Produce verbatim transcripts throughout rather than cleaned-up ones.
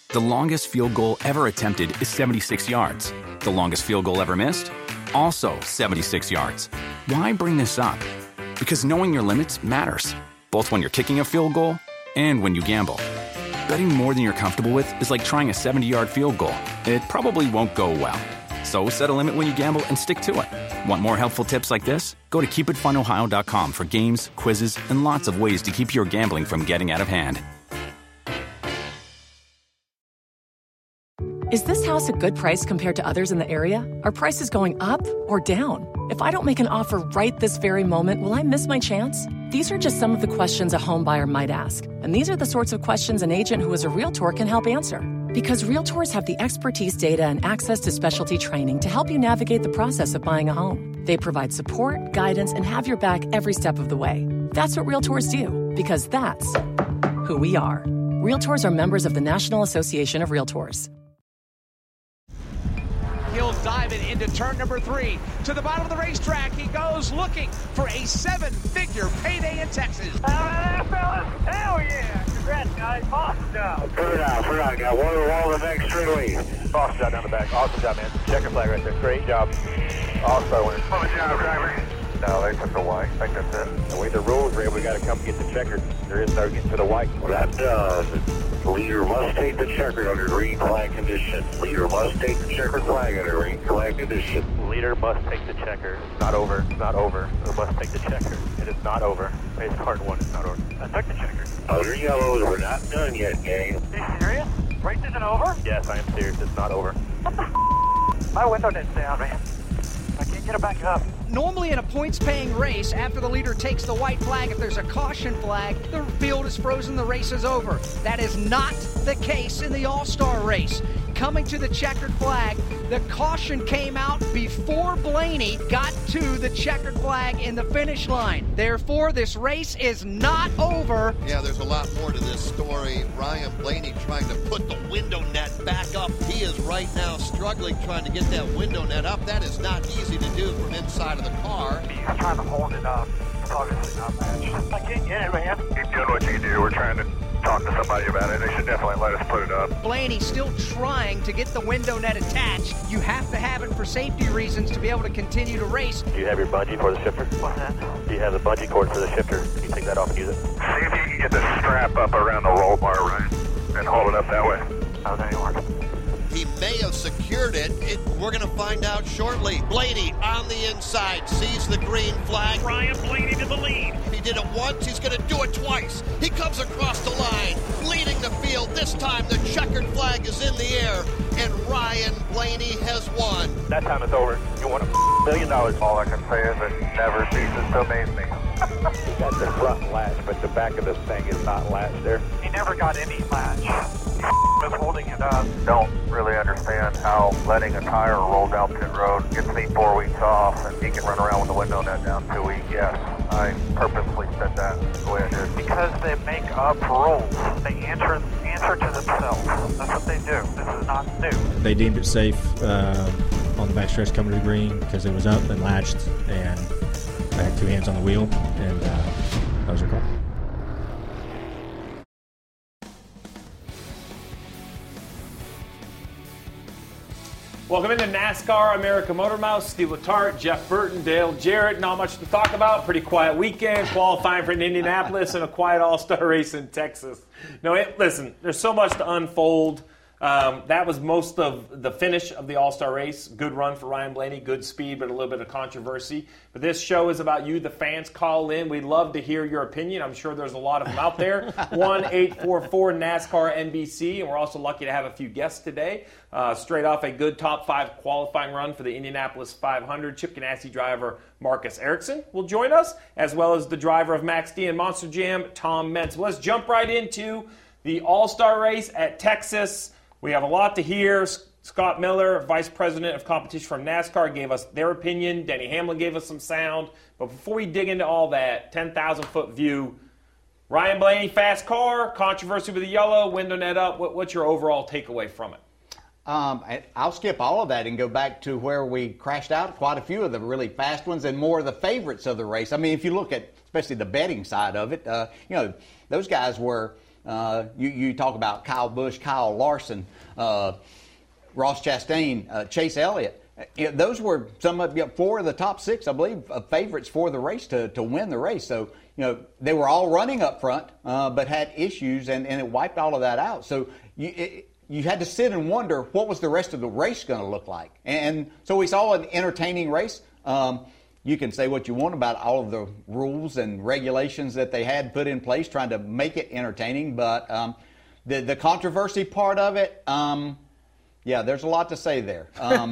The longest field goal ever attempted is seventy-six yards. The longest field goal ever missed? Also seventy-six yards. Why bring this up? Because knowing your limits matters, both when you're kicking a field goal and when you gamble. Betting more than you're comfortable with is like trying a seventy-yard field goal. It probably won't go well. So set a limit when you gamble and stick to it. Want more helpful tips like this? Go to keep it fun ohio dot com for games, quizzes, and lots of ways to keep your gambling from getting out of hand. Is this house a good price compared to others in the area? Are prices going up or down? If I don't make an offer right this very moment, will I miss my chance? These are just some of the questions a home buyer might ask. And these are the sorts of questions an agent who is a Realtor can help answer. Because Realtors have the expertise, data, and access to specialty training to help you navigate the process of buying a home. They provide support, guidance, and have your back every step of the way. That's what Realtors do, because that's who we are. Realtors are members of the National Association of Realtors. He'll dive it into turn number three. To the bottom of the racetrack, he goes looking for a seven-figure payday in Texas. All right, fellas. Hell yeah. Congrats, guys. Awesome job. Put it out, put it out. Got one of the wall the next three lead. Awesome job down the back. Awesome job, man. Checker flag right there. Great job. All-star winner. Good job, driver. No, they took the white. I think that's it. The way the rules read, we got to come get the checker. There is no getting to the white. Well, that does. The leader must take the checker under green flag condition. Leader must take the checkered flag under green flag condition. Leader must take the checker. It's not over. It's not over. It must take the checker. It is not over. It's hard one. It's not over. I took the checker. Under yellows, we're not done yet, gang. Are you serious? Race isn't over? Yes, I am serious. It's not over. What the f***? My window didn't down, man. I can't get it back up. Normally in a points-paying race, after the leader takes the white flag, if there's a caution flag, the field is frozen, the race is over. That is not the case in the All-Star race. Coming to the checkered flag, the caution came out before Blaney got to the checkered flag in the finish line. Therefore, this race is not over. Yeah, there's a lot more to this story. Ryan Blaney trying to put the window net back up. He is right now struggling trying to get that window net up. That is not easy to do from inside of the car. He's trying to hold it up. It's obviously not matched. I can't get it, man. Keep doing what you do. We're trying to talk to somebody about it. They should definitely let us put it up. Blaney still trying to get the window net attached. You have to have it for safety reasons to be able to continue to race. Do you have your bungee for the shifter? What's that? Do you have the bungee cord for the shifter? Can you take that off and use it? See if you can get the strap up around the roll bar, Ryan, and hold it up that way. How's that work? He may have secured it. it. We're going to find out shortly. Blaney on the inside sees the green flag. Ryan Blaney to the lead. He did it once. He's going to do it twice. He comes across the line, leading the field. This time the checkered flag is in the air, and Ryan Blaney has won. That time it's over. You won a million dollars. All I can say is it never ceases to amaze me. You got the front latch, but the back of this thing is not latched there. He never got any latch. He was holding it up. Don't really understand how letting a tire roll down pit road gets me four weeks off and he can run around with the window net down two weeks. Yes, I purposely said that the way I did. Because they make up rules. They answer answer to themselves. That's what they do. This is not new. They deemed it safe uh, on the backstretch coming to the green because it was up and latched, and I had two hands on the wheel, and uh, that was your call. Welcome into NASCAR America Motor Mouth. Steve Letarte, Jeff Burton, Dale Jarrett. Not much to talk about. Pretty quiet weekend. Qualifying for Indianapolis and a quiet all-star race in Texas. No, it, listen, there's so much to unfold. Um, that was most of the finish of the all-star race. Good run for Ryan Blaney. Good speed, but a little bit of controversy. But this show is about you, the fans. Call in. We'd love to hear your opinion. I'm sure there's a lot of them out there. one eight four four NASCAR N B C. And we're also lucky to have a few guests today. Uh, straight off a good top five qualifying run for the Indianapolis five hundred. Chip Ganassi driver Marcus Ericsson will join us, as well as the driver of Max D and Monster Jam, Tom Meents. Well, let's jump right into the all-star race at Texas. We have a lot to hear. Scott Miller, Vice President of Competition from NASCAR, gave us their opinion. Denny Hamlin gave us some sound. But before we dig into all that, ten thousand foot view, Ryan Blaney, fast car, controversy with the yellow, window net up. What, what's your overall takeaway from it? Um, I, I'll skip all of that and go back to where we crashed out quite a few of the really fast ones and more of the favorites of the race. I mean, if you look at especially the betting side of it, uh, you know, those guys were Uh, you, you talk about Kyle Busch, Kyle Larson, uh, Ross Chastain, uh, Chase Elliott. You know, those were some of you know, four of the top six, I believe, uh, favorites for the race to, to win the race. So, you know, they were all running up front, uh, but had issues, and, and it wiped all of that out. So you it, you had to sit and wonder what was the rest of the race going to look like. And so we saw an entertaining race. Um, you can say what you want about all of the rules and regulations that they had put in place trying to make it entertaining, but um, the, the controversy part of it, um, yeah, there's a lot to say there. Um,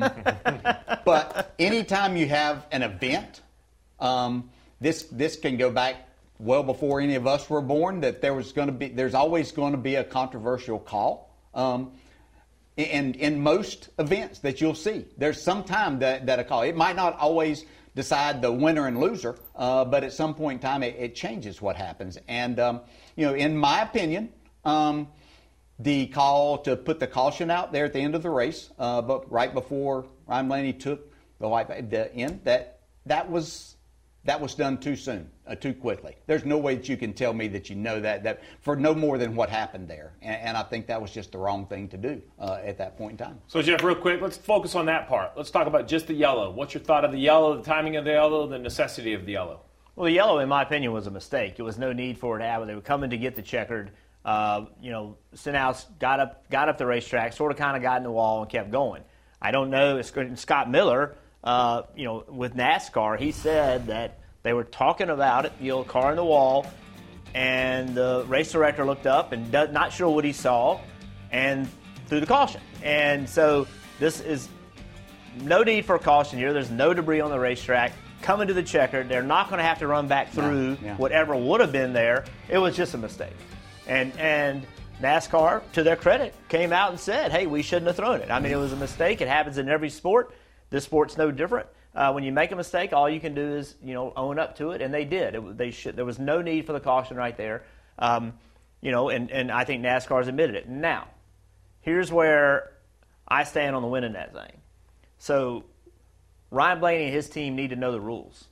but anytime you have an event, um, this this can go back well before any of us were born, that there was going to be, there's always going to be a controversial call. Um, in, in most events that you'll see, there's some time that, that a call, it might not always decide the winner and loser, uh, but at some point in time it, it changes what happens. And, um, you know, in my opinion, um, the call to put the caution out there at the end of the race, uh, but right before Ryan Blaney took the white the end, that that was that was done too soon, uh, too quickly. There's no way that you can tell me that you know that that for no more than what happened there, and, and I think that was just the wrong thing to do uh, at that point in time. So Jeff, real quick, let's focus on that part. Let's talk about just the yellow. What's your thought of the yellow, the timing of the yellow, the necessity of the yellow? Well, the yellow, in my opinion, was a mistake. There was no need for it to happen. They were coming to get the checkered. Uh, you know, Stenhouse got up, got up the racetrack, sort of kind of got in the wall and kept going. I don't know. Scott Miller, uh, you know, with NASCAR, he said that they were talking about it, you know, car in the wall, and the race director looked up and does, not sure what he saw, and threw the caution. And so this is no need for a caution here. There's no debris on the racetrack. Coming to the checkered, they're not going to have to run back through yeah, yeah. whatever would have been there. It was just a mistake. And and NASCAR, to their credit, came out and said, hey, we shouldn't have thrown it. I mean, it was a mistake. It happens in every sport. This sport's no different. Uh, when you make a mistake, all you can do is, you know, own up to it, and they did. It, they should. There was no need for the caution right there, um, you know, and, and I think NASCAR's admitted it. Now, here's where I stand on the winning that thing. So Ryan Blaney and his team need to know the rules.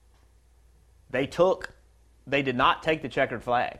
They took, they did not take the checkered flag.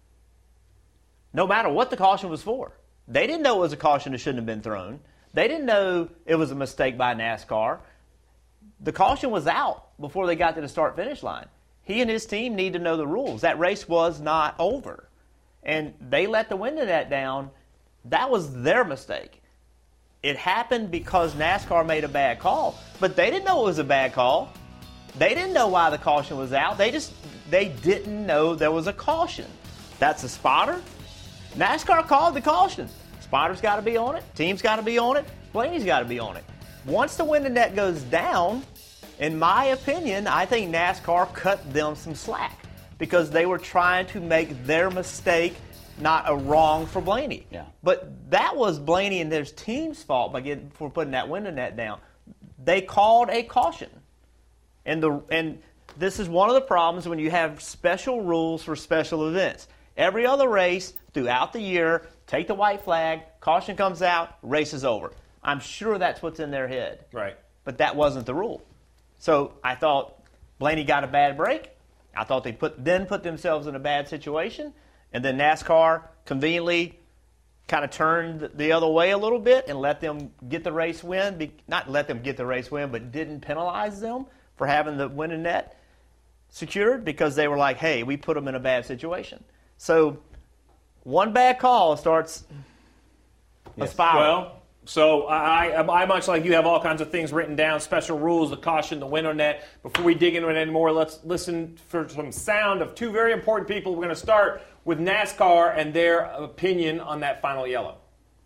No matter what the caution was for. They didn't know it was a caution that shouldn't have been thrown. They didn't know it was a mistake by NASCAR. The caution was out before they got to the start-finish line. He and his team need to know the rules. That race was not over. And they let the window net down. That was their mistake. It happened because NASCAR made a bad call. But they didn't know it was a bad call. They didn't know why the caution was out. They just they didn't know there was a caution. That's a spotter. NASCAR called the caution. Spotter's got to be on it. Team's got to be on it. Blaney's got to be on it. Once the window net goes down, in my opinion, I think NASCAR cut them some slack because they were trying to make their mistake not a wrong for Blaney. Yeah. But that was Blaney and their team's fault by getting for putting that window net down. They called a caution. And the and this is one of the problems when you have special rules for special events. Every other race throughout the year, take the white flag, caution comes out, race is over. I'm sure that's what's in their head. Right. But that wasn't the rule. So I thought Blaney got a bad break. I thought they put then put themselves in a bad situation. And then NASCAR conveniently kind of turned the other way a little bit and let them get the race win. Be, not let them get the race win, but didn't penalize them for having the winning net secured because they were like, hey, we put them in a bad situation. So one bad call starts yes. a spiral. Well, so I, I, much like you, have all kinds of things written down, special rules, the caution, the window net. Before we dig into it anymore, let's listen for some sound of two very important people. We're going to start with NASCAR and their opinion on that final yellow.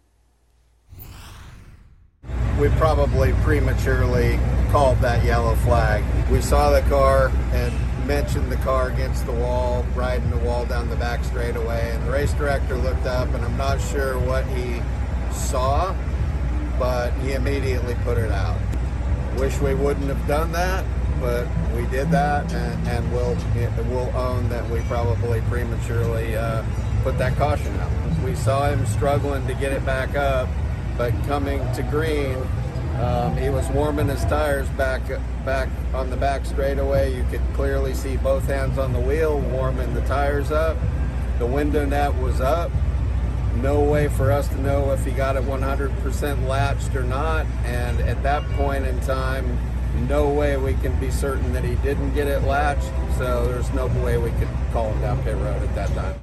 We probably prematurely called that yellow flag. We saw the car and mentioned the car against the wall, riding the wall down the back straightaway, and the race director looked up, and I'm not sure what he saw, but he immediately put it out. Wish we wouldn't have done that, but we did that, and, and we'll we'll own that we probably prematurely uh, put that caution out. We saw him struggling to get it back up, but coming to green, um, he was warming his tires back back on the back straightaway. You could clearly see both hands on the wheel warming the tires up, The window net was up. No way for us to know if he got it one hundred percent latched or not. And at that point in time, no way we can be certain that he didn't get it latched. So there's no way we could call him down pit road at that time.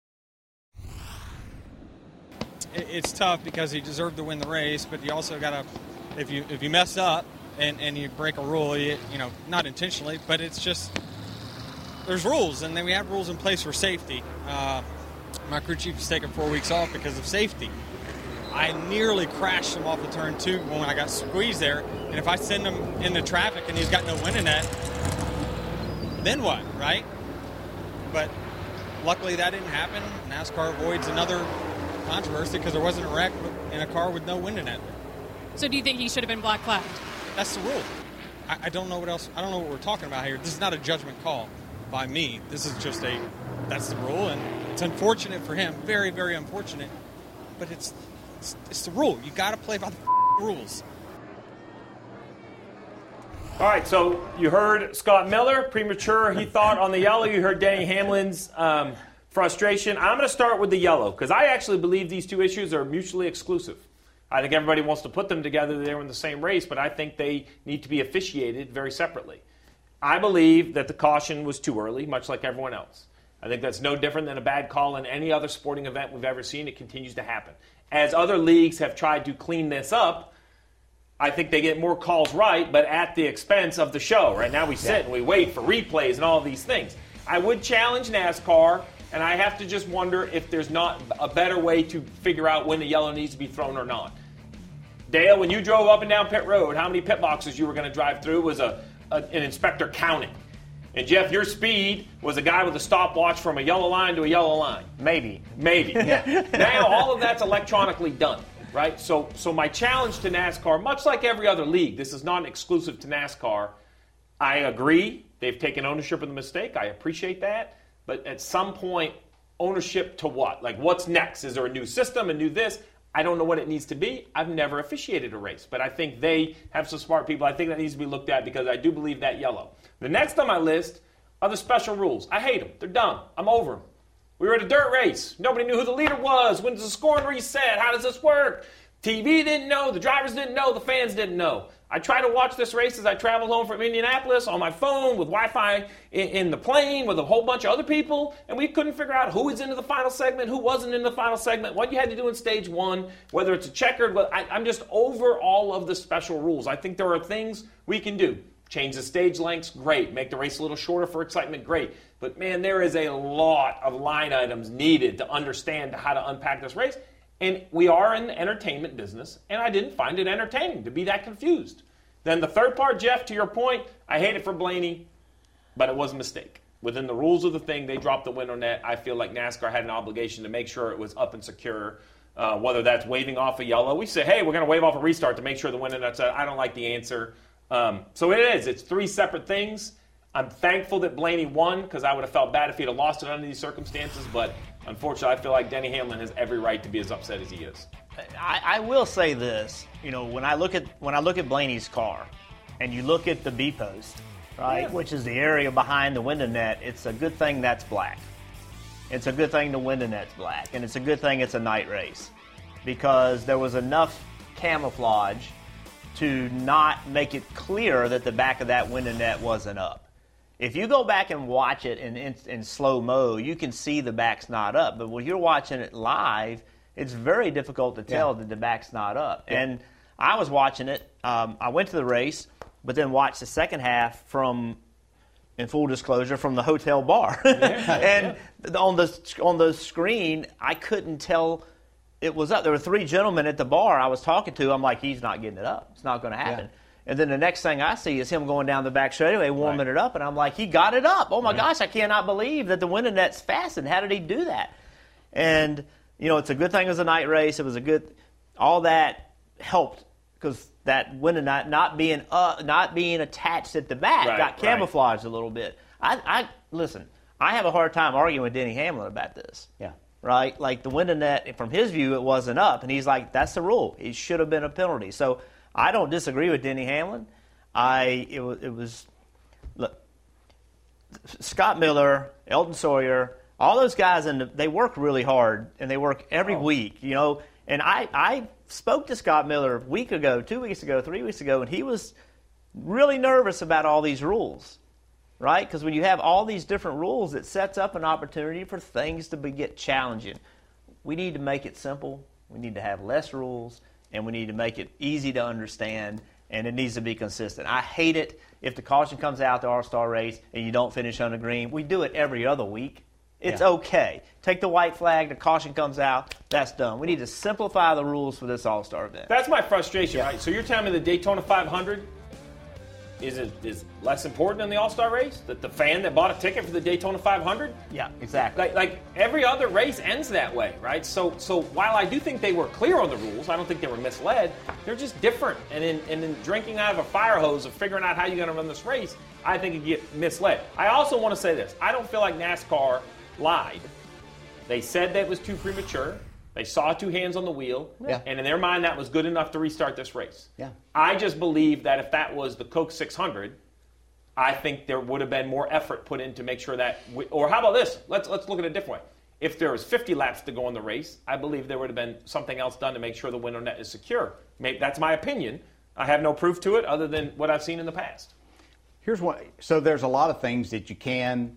It's tough because he deserved to win the race, but you also got to, if you if you mess up and, and you break a rule, you, you know, not intentionally, but it's just, there's rules, and then we have rules in place for safety. Uh, my crew chief is taking four weeks off because of safety. I nearly crashed him off the turn two when I got squeezed there, and if I send him into traffic and he's got no winning net, then what, right? But luckily that didn't happen. NASCAR avoids another controversy because there wasn't a wreck in a car with no wind in it. So do you think he should have been black flagged? That's the rule. I, I don't know what else. I don't know what we're talking about here. This is not a judgment call by me. This is just a, that's the rule, and it's unfortunate for him. Very, very unfortunate. But it's it's, it's the rule. You got to play by the rules. All right, so you heard Scott Miller, premature, he thought on the yellow. You heard Denny Hamlin's um, frustration. I'm going to start with the yellow because I actually believe these two issues are mutually exclusive. I think everybody wants to put them together. They were in the same race, but I think they need to be officiated very separately. I believe that the caution was too early, much like everyone else. I think that's no different than a bad call in any other sporting event we've ever seen. It continues to happen. As other leagues have tried to clean this up, I think they get more calls right, but at the expense of the show. Right now we sit yeah. and we wait for replays and all of these things. I would challenge NASCAR, and I have to just wonder if there's not a better way to figure out when the yellow needs to be thrown or not. Dale, when you drove up and down pit road, how many pit boxes you were going to drive through was a, a an inspector counting. And Jeff, your speed was a guy with a stopwatch from a yellow line to a yellow line. Maybe. Maybe. Yeah. Now all of that's electronically done, right? So, so my challenge to NASCAR, much like every other league, this is not exclusive to NASCAR. I agree. They've taken ownership of the mistake. I appreciate that. But at some point, ownership to what? Like, what's next? Is there a new system, a new this? I don't know what it needs to be. I've never officiated a race, but I think they have some smart people. I think that needs to be looked at because I do believe that yellow. The next on my list are the special rules. I hate them. They're dumb. I'm over them. We were at a dirt race. Nobody knew who the leader was. When's the scoring reset? How does this work? T V didn't know. The drivers didn't know. The fans didn't know. I tried to watch this race as I traveled home from Indianapolis on my phone with Wi-Fi in, in the plane with a whole bunch of other people, and we couldn't figure out who was into the final segment, who wasn't in the final segment, what you had to do in stage one, whether it's a checkered. I, I'm just over all of the special rules. I think there are things we can do. Change the stage lengths, great. Make the race a little shorter for excitement, great. But, man, there is a lot of line items needed to understand how to unpack this race. And we are in the entertainment business, and I didn't find it entertaining to be that confused. Then the third part, Jeff, to your point, I hate it for Blaney, but it was a mistake. Within the rules of the thing, they dropped the window net. I feel like NASCAR had an obligation to make sure it was up and secure, uh, whether that's waving off a yellow. We say, hey, we're going to wave off a restart to make sure the window net's up. I don't like the answer. Um, so it is. It's three separate things. I'm thankful that Blaney won because I would have felt bad if he'd have lost it under these circumstances, but unfortunately, I feel like Denny Hamlin has every right to be as upset as he is. I, I will say this, you know, when I look at when I look at Blaney's car, and you look at the B post, right, yeah. which is the area behind the window net, it's a good thing that's black. It's a good thing the window net's black, and it's a good thing it's a night race, because there was enough camouflage to not make it clear that the back of that window net wasn't up. If you go back and watch it in, in, in slow-mo, you can see the back's not up. But when you're watching it live, it's very difficult to tell yeah. that the back's not up. Yeah. And I was watching it. Um, I went to the race, but then watched the second half from, in full disclosure, from the hotel bar. Yeah. and yeah. on the on the screen, I couldn't tell it was up. There were three gentlemen at the bar I was talking to. I'm like, he's not getting it up. It's not going to happen. Yeah. And then the next thing I see is him going down the back straightaway, warming right. it up, and I'm like, he got it up. Oh, my right. gosh, I cannot believe that the window net's fastened. How did he do that? And, you know, it's a good thing it was a night race. It was a good – all that helped because that window net not being uh, not being attached at the back right, got camouflaged right. a little bit. I, I Listen, I have a hard time arguing with Denny Hamlin about this. Yeah. Right? Like the window net, from his view, it wasn't up. And he's like, that's the rule. It should have been a penalty. So – I don't disagree with Denny Hamlin. I it was, it was look, Scott Miller, Elton Sawyer, all those guys, and the, they work really hard, and they work every oh. week, you know. And I, I spoke to Scott Miller a week ago, two weeks ago, three weeks ago, and he was really nervous about all these rules, right? Because when you have all these different rules, it sets up an opportunity for things to be, get challenging. We need to make it simple. We need to have less rules, and we need to make it easy to understand, and it needs to be consistent. I hate it if the caution comes out the All-Star race and you don't finish on the green. We do it every other week. It's yeah. okay. Take the white flag, the caution comes out, that's done. We need to simplify the rules for this All-Star event. That's my frustration, yeah. right? So you're telling me the Daytona five hundred is it, is less important than the All-Star race? That the fan that bought a ticket for the Daytona five hundred? Yeah, exactly. Like, like every other race ends that way, right? So so while I do think they were clear on the rules, I don't think they were misled, they're just different. And in, and in drinking out of a fire hose of figuring out how you're going to run this race, I think you get misled. I also want to say this. I don't feel like NASCAR lied. They said that it was too premature. They saw two hands on the wheel, yeah. and in their mind that was good enough to restart this race. Yeah. I just believe that if that was the Coke six hundred, I think there would have been more effort put in to make sure that we, or how about this? Let's let's look at it a different way. If there was fifty laps to go in the race, I believe there would have been something else done to make sure the window net is secure. Maybe, that's my opinion. I have no proof to it other than what I've seen in the past. Here's what. So there's a lot of things that you can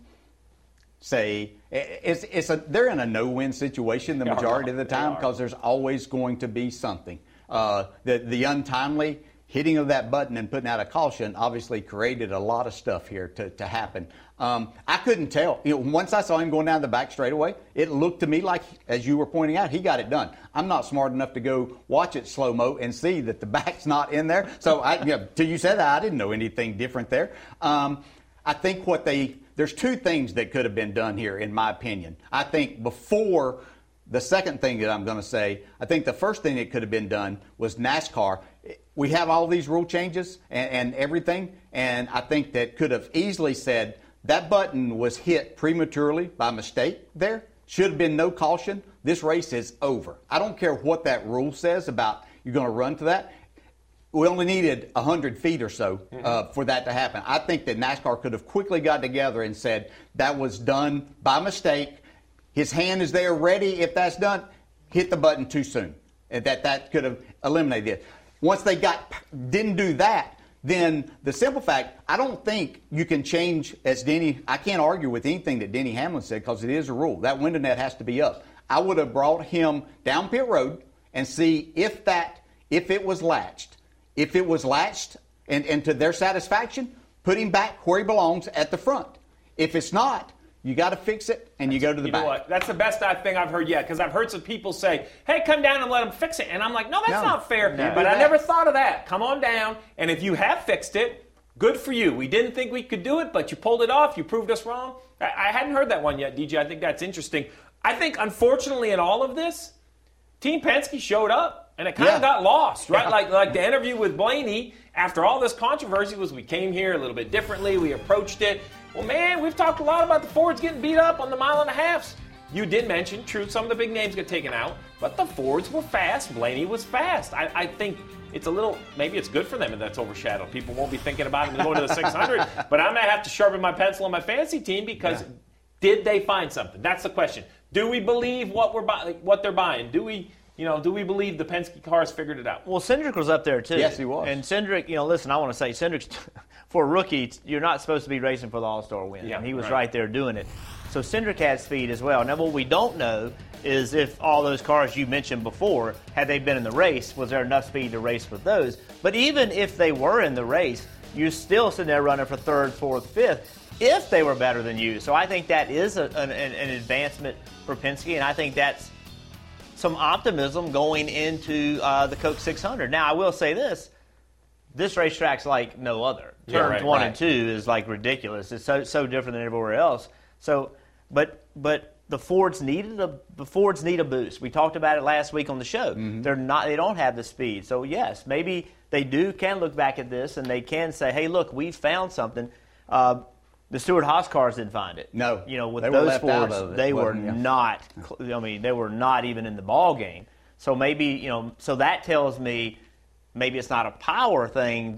say. It's, it's a, they're in a no-win situation the majority of the time because there's always going to be something. Uh, the, the untimely hitting of that button and putting out a caution obviously created a lot of stuff here to, to happen. Um, I couldn't tell. You know, once I saw him going down the back straightaway, it looked to me like, as you were pointing out, he got it done. I'm not smart enough to go watch it slow-mo and see that the back's not in there. So I, you know, till you said that, I didn't know anything different there. Um, I think what they... There's two things that could have been done here, in my opinion. I think before the second thing that I'm going to say, I think the first thing that could have been done was NASCAR. We have all these rule changes and, and everything, and I think that could have easily said that button was hit prematurely by mistake there. Should have been no caution. This race is over. I don't care what that rule says about you're going to run to that. We only needed one hundred feet or so uh, for that to happen. I think that NASCAR could have quickly got together and said that was done by mistake. His hand is there ready. If that's done, hit the button too soon. And that, that could have eliminated it. Once they got didn't do that, then the simple fact, I don't think you can change, as Denny, I can't argue with anything that Denny Hamlin said because it is a rule. That window net has to be up. I would have brought him down pit road and see if that, if it was latched. If it was latched and, and to their satisfaction, put him back where he belongs at the front. If it's not, you got to fix it and you go to the you back. Know what? That's the best thing I've heard yet because I've heard some people say, hey, come down and let them fix it. And I'm like, no, that's no, not fair. No. But I never thought of that. Come on down. And if you have fixed it, good for you. We didn't think we could do it, but you pulled it off. You proved us wrong. I, I hadn't heard that one yet, D J. I think that's interesting. I think, unfortunately, in all of this, Team Penske showed up. And it kind of yeah. got lost, right? Yeah. Like like the interview with Blaney, after all this controversy, was we came here a little bit differently. We approached it. Well, man, we've talked a lot about the Fords getting beat up on the mile and a halfs. You did mention, true, some of the big names get taken out, but the Fords were fast. Blaney was fast. I, I think it's a little, maybe it's good for them if that's overshadowed. People won't be thinking about them going to the six hundred, but I'm going to have to sharpen my pencil on my fantasy team because yeah. did they find something? That's the question. Do we believe what we're buy- what they're buying? Do we... You know, do we believe the Penske cars figured it out? Well, Cindric was up there, too. Yes, he was. And Cindric, you know, listen, I want to say, Cindric, for a rookie, you're not supposed to be racing for the All-Star win. Yeah, and he was right. right there doing it. So Cindric had speed as well. Now, what we don't know is if all those cars you mentioned before, had they been in the race, was there enough speed to race with those? But even if they were in the race, you're still sitting there running for third, fourth, fifth, if they were better than you. So I think that is a, an, an advancement for Penske, and I think that's some optimism going into uh, the Coke six hundred. Now, I will say this. This racetrack's like no other. Turns yeah, right, one right. and two is like ridiculous. It's so so different than everywhere else. So, but but the Fords needed a the Fords need a boost. We talked about it last week on the show. Mm-hmm. They're not they don't have the speed. So yes, maybe they do can look back at this and they can say, hey, look, we found something. Uh, The Stewart-Haas cars didn't find it. No, you know, with they those were left Fords, out of it, they were yeah. not. I mean, they were not even in the ball game. So maybe you know, so that tells me maybe it's not a power thing that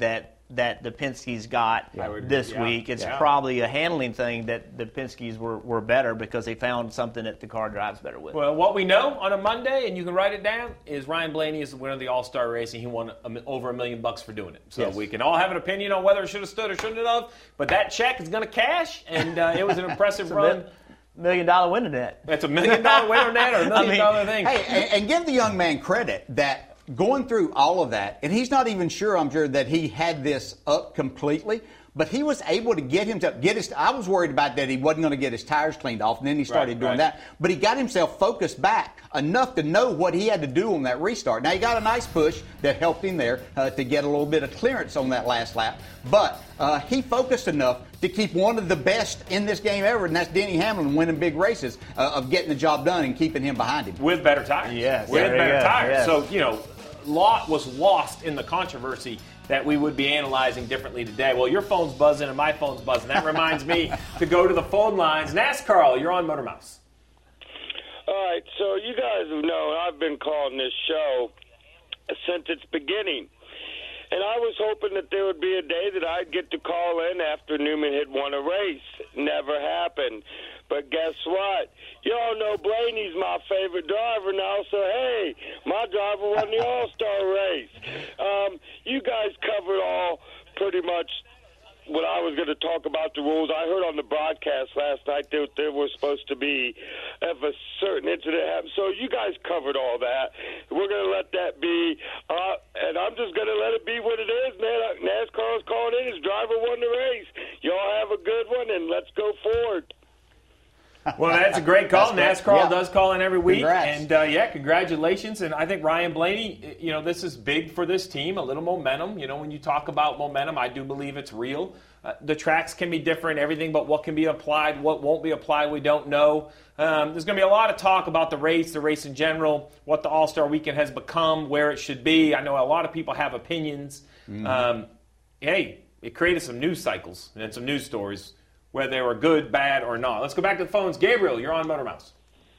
that the Penske's got Yeah. this Yeah. week. It's Yeah. probably a handling thing that the Penske's were, were better because they found something that the car drives better with. Well, what we know on a Monday, and you can write it down, is Ryan Blaney is the winner of the All-Star race, and he won a, over a million bucks for doing it. So Yes. we can all have an opinion on whether it should have stood or shouldn't have, but that check is going to cash, and uh, it was an impressive run. Million dollar winner net. That's a million dollar winner net or a million I mean, dollar thing. Hey, and, and give the young man credit that going through all of that, and he's not even sure, I'm sure, that he had this up completely, but he was able to get himself, get his, I was worried about that he wasn't going to get his tires cleaned off, and then he started Right, doing right. that. But he got himself focused back enough to know what he had to do on that restart. Now, he got a nice push that helped him there uh, to get a little bit of clearance on that last lap, but uh, he focused enough to keep one of the best in this game ever, and that's Denny Hamlin winning big races, uh, of getting the job done and keeping him behind him. With better tires. Yes. With Very better good. tires. Yes. So, you know, a lot was lost in the controversy that we would be analyzing differently today. Well, your phone's buzzing and my phone's buzzing. That reminds me to go to the phone lines. NASCAR, you're on Motor Mouse. All right, so you guys have known I've been calling this show since its beginning. And I was hoping that there would be a day that I'd get to call in after Newman had won a race. Never happened. But guess what? Y'all know Blaney's my favorite driver now, so hey, my driver won the All-Star race. Um, you guys covered all pretty much what I was going to talk about the rules. I heard on the broadcast last night that there was supposed to be if a certain incident happened. So you guys covered all that. We're going to let that be, uh, and I'm just going to let it be what it is, man. NASCAR's calling in. His driver won the race. Y'all have a good one, and let's go forward. Well, that's a great call. That's NASCAR great. Yeah. does call in every week. Congrats. And, uh, yeah, congratulations. And I think Ryan Blaney, you know, this is big for this team, a little momentum. You know, when you talk about momentum, I do believe it's real. Uh, the tracks can be different, everything, but what can be applied, what won't be applied, we don't know. Um, there's going to be a lot of talk about the race, the race in general, what the All-Star Weekend has become, where it should be. I know a lot of people have opinions. Mm-hmm. Um, hey, it created some news cycles and some news stories, whether they were good, bad, or not. Let's go back to the phones. Gabriel, you're on Motor Mouse.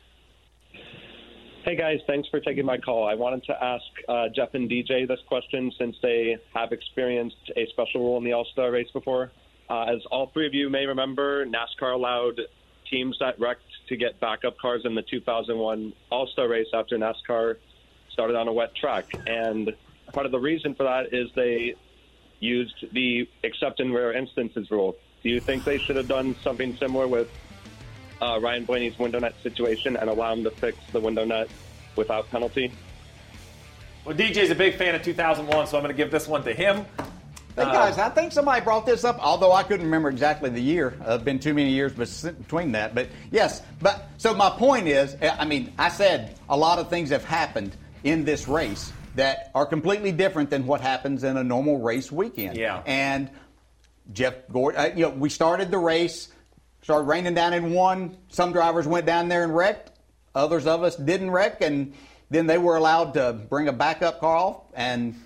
Hey, guys. Thanks for taking my call. I wanted to ask uh, Jeff and D J this question since they have experienced a special rule in the All-Star race before. Uh, as all three of you may remember, NASCAR allowed teams that wrecked to get backup cars in the two thousand one All-Star race after NASCAR started on a wet track. And part of the reason for that is they used the except in rare instances rule. Do you think they should have done something similar with uh, Ryan Blaney's window net situation and allow him to fix the window net without penalty? Well, D J's a big fan of two thousand one, so I'm going to give this one to him. Hey, guys, I think somebody brought this up, although I couldn't remember exactly the year. Uh, been too many years between that. But, yes, but so my point is, I mean, I said a lot of things have happened in this race that are completely different than what happens in a normal race weekend. Yeah. And Jeff Gordon, uh, you know, we started the race, started raining down in one. Some drivers went down there and wrecked. Others of us didn't wreck, and then they were allowed to bring a backup car off and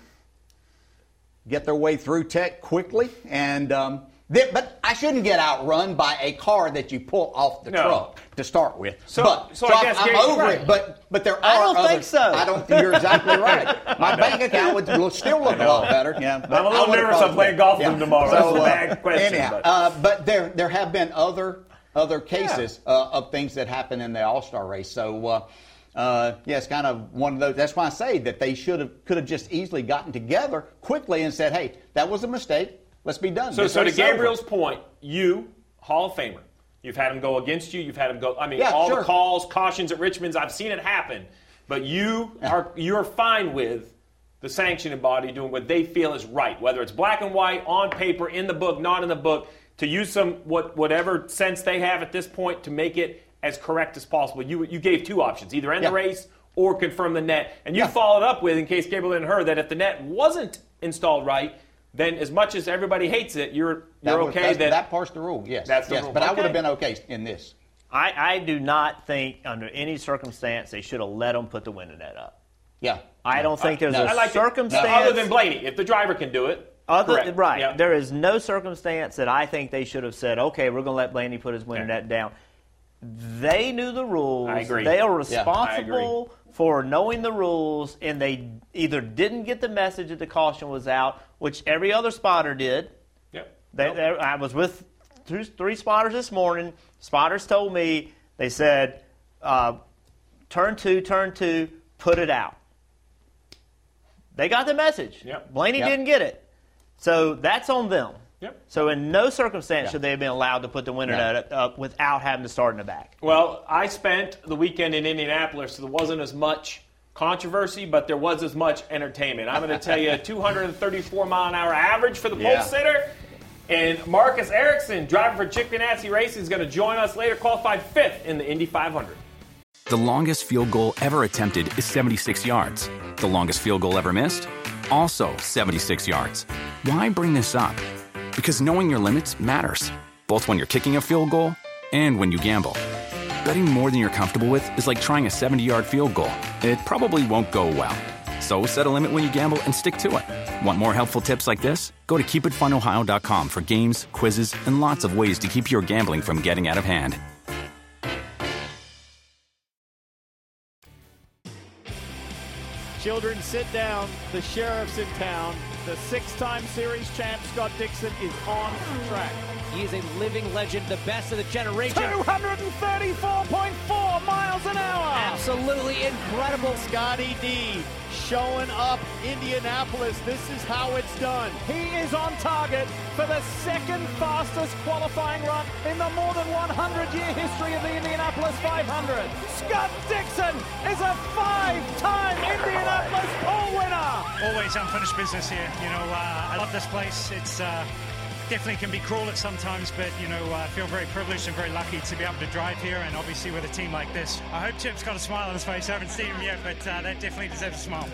get their way through tech quickly. And um, they, but I shouldn't get outrun by a car that you pull off the No. truck to start with. So- but, so I I'm- guess I'm, Gabe's over right. it. But but there are I don't other, think so. I don't. You're exactly right. My I know. bank account would look- still look a lot better. Yeah, but I'm a little I would've nervous. I'm probably- playing golf with yeah. him tomorrow. So, That's a uh, bad question. Anyhow, but- uh, but there there have been other other cases uh, of things that happen in the All-Star race. So. Uh, Uh, yeah, it's kind of one of those. That's why I say that they should have, could have just easily gotten together quickly and said, "Hey, that was a mistake. Let's be done." So, This so to race is over." Gabriel's point, you, Hall of Famer, you've had him go against you. You've had him go. I mean, Yeah, all sure. the calls, cautions at Richmond's. I've seen it happen, but you are you're fine with the sanctioning body doing what they feel is right, whether it's black and white, on paper, in the book, not in the book, to use some what whatever sense they have at this point to make it as correct as possible. You you gave two options: either end Yeah. the race or confirm the net. And you Yeah. followed up with, in case Gabriel didn't hear, that if the net wasn't installed right, then as much as everybody hates it, you're That you're was- okay that's- that, that part's the rule. Yes, That's the yes, rule. but I Okay. would have been okay in this. I, I do not think under any circumstance they should have let them put the window net up. Yeah, I don't think there's I a like it. circumstance. Other than Blaney, if the driver can do it. Other, correct. right. Yeah. There is no circumstance that I think they should have said, okay, we're going to let Blaney put his window net down. they knew the rules. I agree. They are Yeah, responsible for knowing the rules, and they either didn't get the message that the caution was out, which every other spotter did. Yep. They, Yep. they, I was with two, three spotters this morning. Spotters told me, they said, uh, turn two, turn two, put it out. They got the message. Yep. Blaney Yep. didn't get it. So that's on them. Yep. So in no circumstance Yeah. should they have been allowed to put the winner Yeah. net up without having to start in the back. Well, I spent the weekend in Indianapolis, so there wasn't as much controversy, but there was as much entertainment. I'm going to tell you, two hundred thirty-four mile an hour average for the Yeah. pole sitter. And Marcus Ericsson, driving for Chip Ganassi Racing, is going to join us later, qualified fifth in the Indy five hundred. The longest field goal ever attempted is seventy-six yards. The longest field goal ever missed? Also seventy-six yards. Why bring this up? Because knowing your limits matters, both when you're kicking a field goal and when you gamble. Betting more than you're comfortable with is like trying a seventy-yard field goal. It probably won't go well. So set a limit when you gamble and stick to it. Want more helpful tips like this? Go to keep it fun ohio dot com for games, quizzes, and lots of ways to keep your gambling from getting out of hand. Children, sit down. The sheriff's in town. The six-time series champ, Scott Dixon, is on track. He is a living legend, the best of the generation. two thirty-four point four miles an hour. Absolutely incredible. Scotty D showing up Indianapolis. This is how it's done. He is on target for the second fastest qualifying run in the more than one hundred year history of the Indianapolis five hundred. Scott Dixon is a five-time Indianapolis pole winner. Always unfinished business here. You know, uh, I love this place. It's uh, definitely can be cruel at sometimes, but you know, I uh, feel very privileged and very lucky to be able to drive here, and obviously with a team like this. I hope Chip's got a smile on his face. I haven't seen him yet, but uh, that definitely deserves a smile.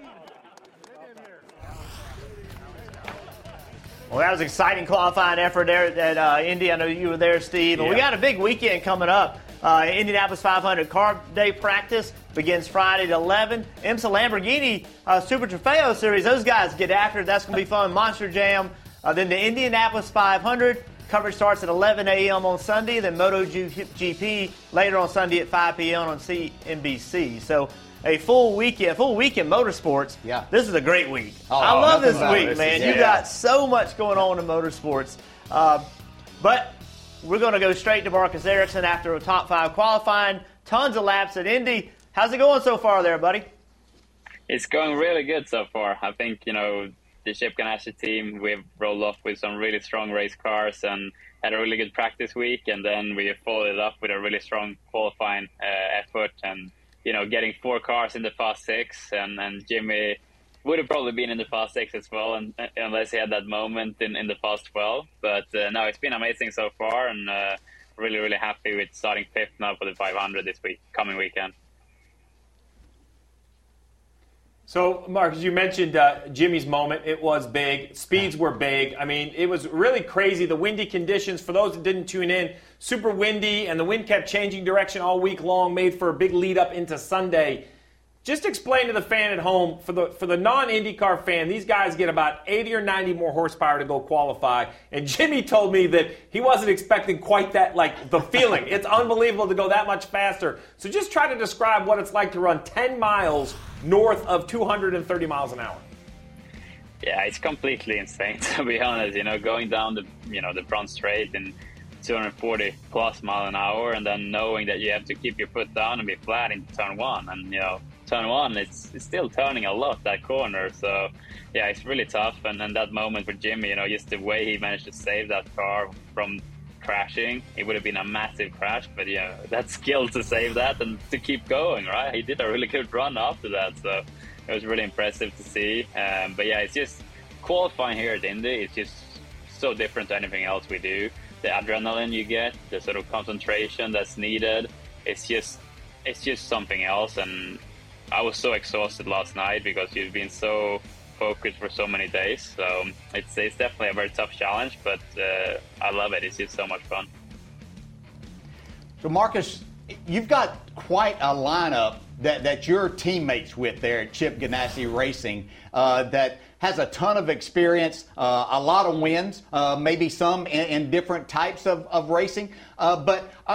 Well, that was an exciting qualifying effort there at uh, Indy. I know you were there, Steve. And Yeah. we got a big weekend coming up. Uh, Indianapolis five hundred Carb Day practice begins Friday at eleven. IMSA Lamborghini uh, Super Trofeo Series. Those guys get after it. That's going to be fun. Monster Jam. Uh, then the Indianapolis five hundred. Coverage starts at eleven a.m. on Sunday. Then MotoGP later on Sunday at five p.m. on C N B C. So a full weekend, full weekend motorsports. Yeah. This is a great week. Oh, I love nothing this about week, this man. is- You yeah. got so much going on in motorsports. Uh, but we're going to go straight to Marcus Ericsson after a top five qualifying. Tons of laps at Indy. How's it going so far there, buddy? It's going really good so far. I think, you know, the Chip Ganassi team, we've rolled off with some really strong race cars and had a really good practice week. And then we followed it up with a really strong qualifying uh, effort and, you know, getting four cars in the Fast Six. And, and Jimmy would have probably been in the Fast Six as well, and, unless he had that moment in, in the Fast twelve. But uh, no, it's been amazing so far, and uh, really, really happy with starting fifth now for the five hundred this week, coming weekend. So, Marcus, you mentioned uh, Jimmy's moment. It was big. Speeds were big. I mean, it was really crazy. The windy conditions, for those that didn't tune in, super windy, and the wind kept changing direction all week long, made for a big lead up into Sunday. Just explain to the fan at home, for the for the non-IndyCar fan, these guys get about eighty or ninety more horsepower to go qualify. And Jimmy told me that he wasn't expecting quite that, like, the feeling. It's unbelievable to go that much faster. So just try to describe what it's like to run ten miles north of two hundred thirty miles an hour. Yeah, it's completely insane, to be honest. You know, going down the you know the front straight in two hundred forty plus mile an hour, and then knowing that you have to keep your foot down and be flat into turn one, and you know. Turn one, it's, it's still turning a lot, that corner. So, yeah, it's really tough. And then that moment for Jimmy, you know, just the way he managed to save that car from crashing. It would have been a massive crash, but, yeah, that skill to save that and to keep going, right? He did a really good run after that. So, it was really impressive to see. Um, but, yeah, it's just qualifying here at Indy. It's just so different to anything else we do. The adrenaline you get, the sort of concentration that's needed, it's just, it's just something else. And I was so exhausted last night because you've been so focused for so many days. So it's it's definitely a very tough challenge, but uh, I love it. It's just so much fun. So, Marcus, you've got quite a lineup that, that you're teammates with there at Chip Ganassi Racing uh, that has a ton of experience, uh, a lot of wins, uh, maybe some in, in different types of, of racing. Uh, but uh,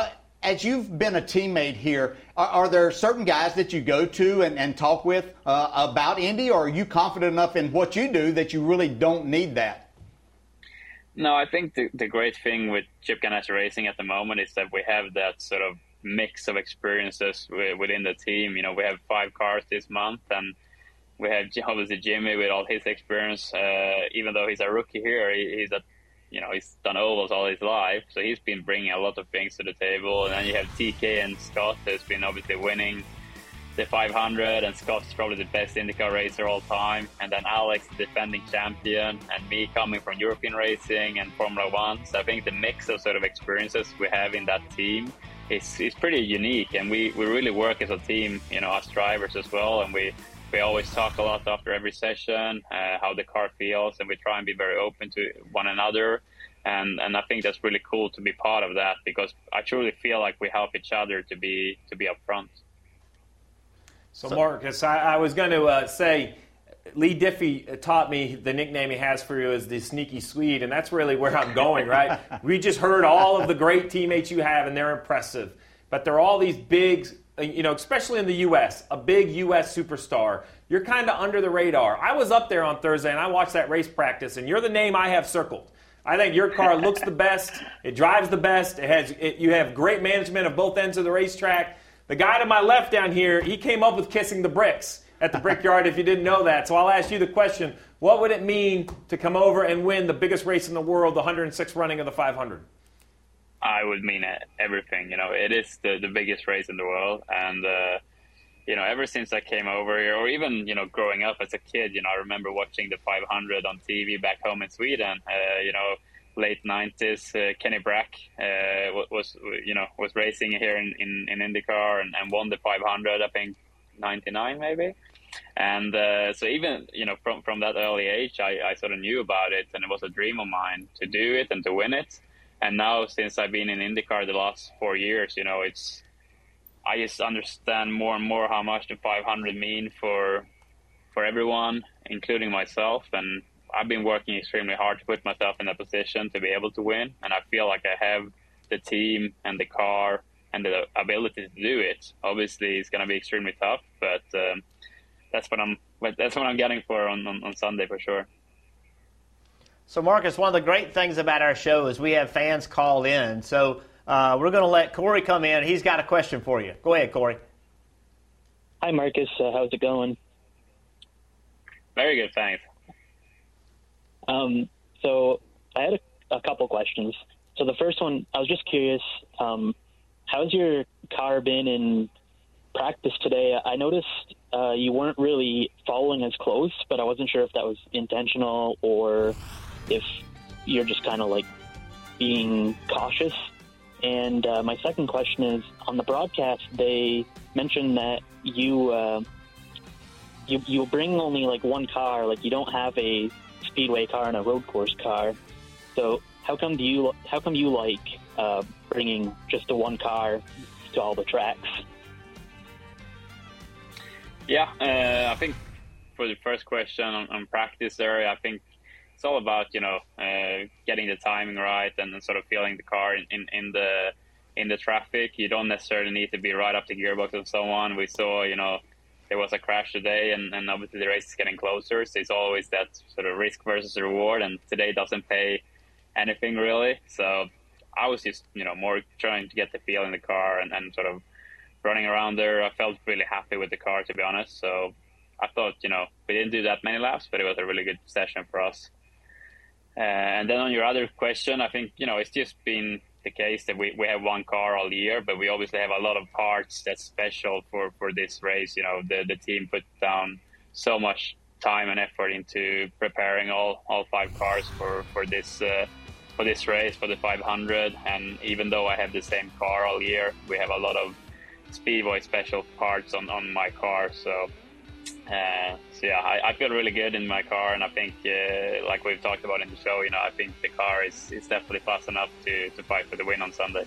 as you've been a teammate here, are, are there certain guys that you go to and, and talk with uh, about Indy, or are you confident enough in what you do that you really don't need that? No, I think the, the great thing with Chip Ganassi Racing at the moment is that we have that sort of mix of experiences within the team. You know, we have five cars this month, and we have obviously Jimmy with all his experience. Uh, even though he's a rookie here, he, he's a You know, he's done ovals all his life, so he's been bringing a lot of things to the table. And then you have T K and Scott, who's been obviously winning the five hundred, and Scott's probably the best IndyCar racer all time. And then Alex, the defending champion, and me coming from European racing and Formula One. So I think the mix of sort of experiences we have in that team is, is pretty unique. And we, we really work as a team, you know, us drivers as well. And we, we always talk a lot after every session, uh, how the car feels, and we try and be very open to one another. And and I think that's really cool to be part of that, because I truly feel like we help each other to be to be up front. So, Marcus, I, I was going to uh, say, Lee Diffie taught me the nickname he has for you is the Sneaky Swede, and that's really where I'm going, right? We just heard all of the great teammates you have, and they're impressive. But they're all these big, you know, especially in the U S, a big U S superstar. You're kind of under the radar. I was up there on Thursday, and I watched that race practice, and you're the name I have circled. I think your car looks the best. It drives the best. It has. It, you have great management of both ends of the racetrack. The guy to my left down here, he came up with kissing the bricks at the Brickyard, if you didn't know that. So I'll ask you the question, what would it mean to come over and win the biggest race in the world, the one hundred sixth running of the five hundred? I would mean everything. You know, it is the, the biggest race in the world. And, uh, you know, ever since I came over here, or even, you know, growing up as a kid, you know, I remember watching the five hundred on T V back home in Sweden. Uh, you know, late nineties, uh, Kenny Brack uh, was, you know, was racing here in, in, in IndyCar and, and won the five hundred, I think, ninety-nine maybe. And uh, so even, you know, from, from that early age, I, I sort of knew about it, and it was a dream of mine to do it and to win it. And now, since I've been in IndyCar the last four years, you know, it's, I just understand more and more how much the five hundred mean for for everyone, including myself. And I've been working extremely hard to put myself in a position to be able to win. And I feel like I have the team and the car and the ability to do it. Obviously, it's going to be extremely tough, but um, that's what I'm that's what I'm getting for on, on, on Sunday for sure. So, Marcus, one of the great things about our show is we have fans call in. So uh, we're going to let Corey come in. He's got a question for you. Go ahead, Corey. Hi, Marcus. Uh, how's it going? Very good, thanks. Um, so I had a, a couple questions. So the first one, I was just curious, um, how's your car been in practice today? I noticed uh, you weren't really following as close, but I wasn't sure if that was intentional or if you're just kind of like being cautious. And uh, my second question is, on the broadcast, they mentioned that you, uh, you you bring only like one car, like you don't have a speedway car and a road course car. So how come do you how come you like uh, bringing just the one car to all the tracks? Yeah, uh, I think for the first question on, on practice area, I think it's all about, you know, uh, getting the timing right and, and sort of feeling the car in, in, in the in the traffic. You don't necessarily need to be right up the gearbox of someone. We saw, you know, there was a crash today, and, and obviously the race is getting closer. So it's always that sort of risk versus reward, and today doesn't pay anything really. So I was just, you know, more trying to get the feel in the car and, and sort of running around there. I felt really happy with the car, to be honest. So I thought, you know, we didn't do that many laps, but it was a really good session for us. Uh, and then on your other question, I think, you know, it's just been the case that we, we have one car all year, but we obviously have a lot of parts that's special for, for this race. You know, the, the team put down so much time and effort into preparing all, all five cars for, for this uh, for this race, for the five hundred. And even though I have the same car all year, we have a lot of Speedway special parts on, on my car. So, uh, so yeah, I, I feel really good in my car, and I think, uh, like we've talked about in the show, you know, I think the car is, is definitely fast enough to, to fight for the win on Sunday.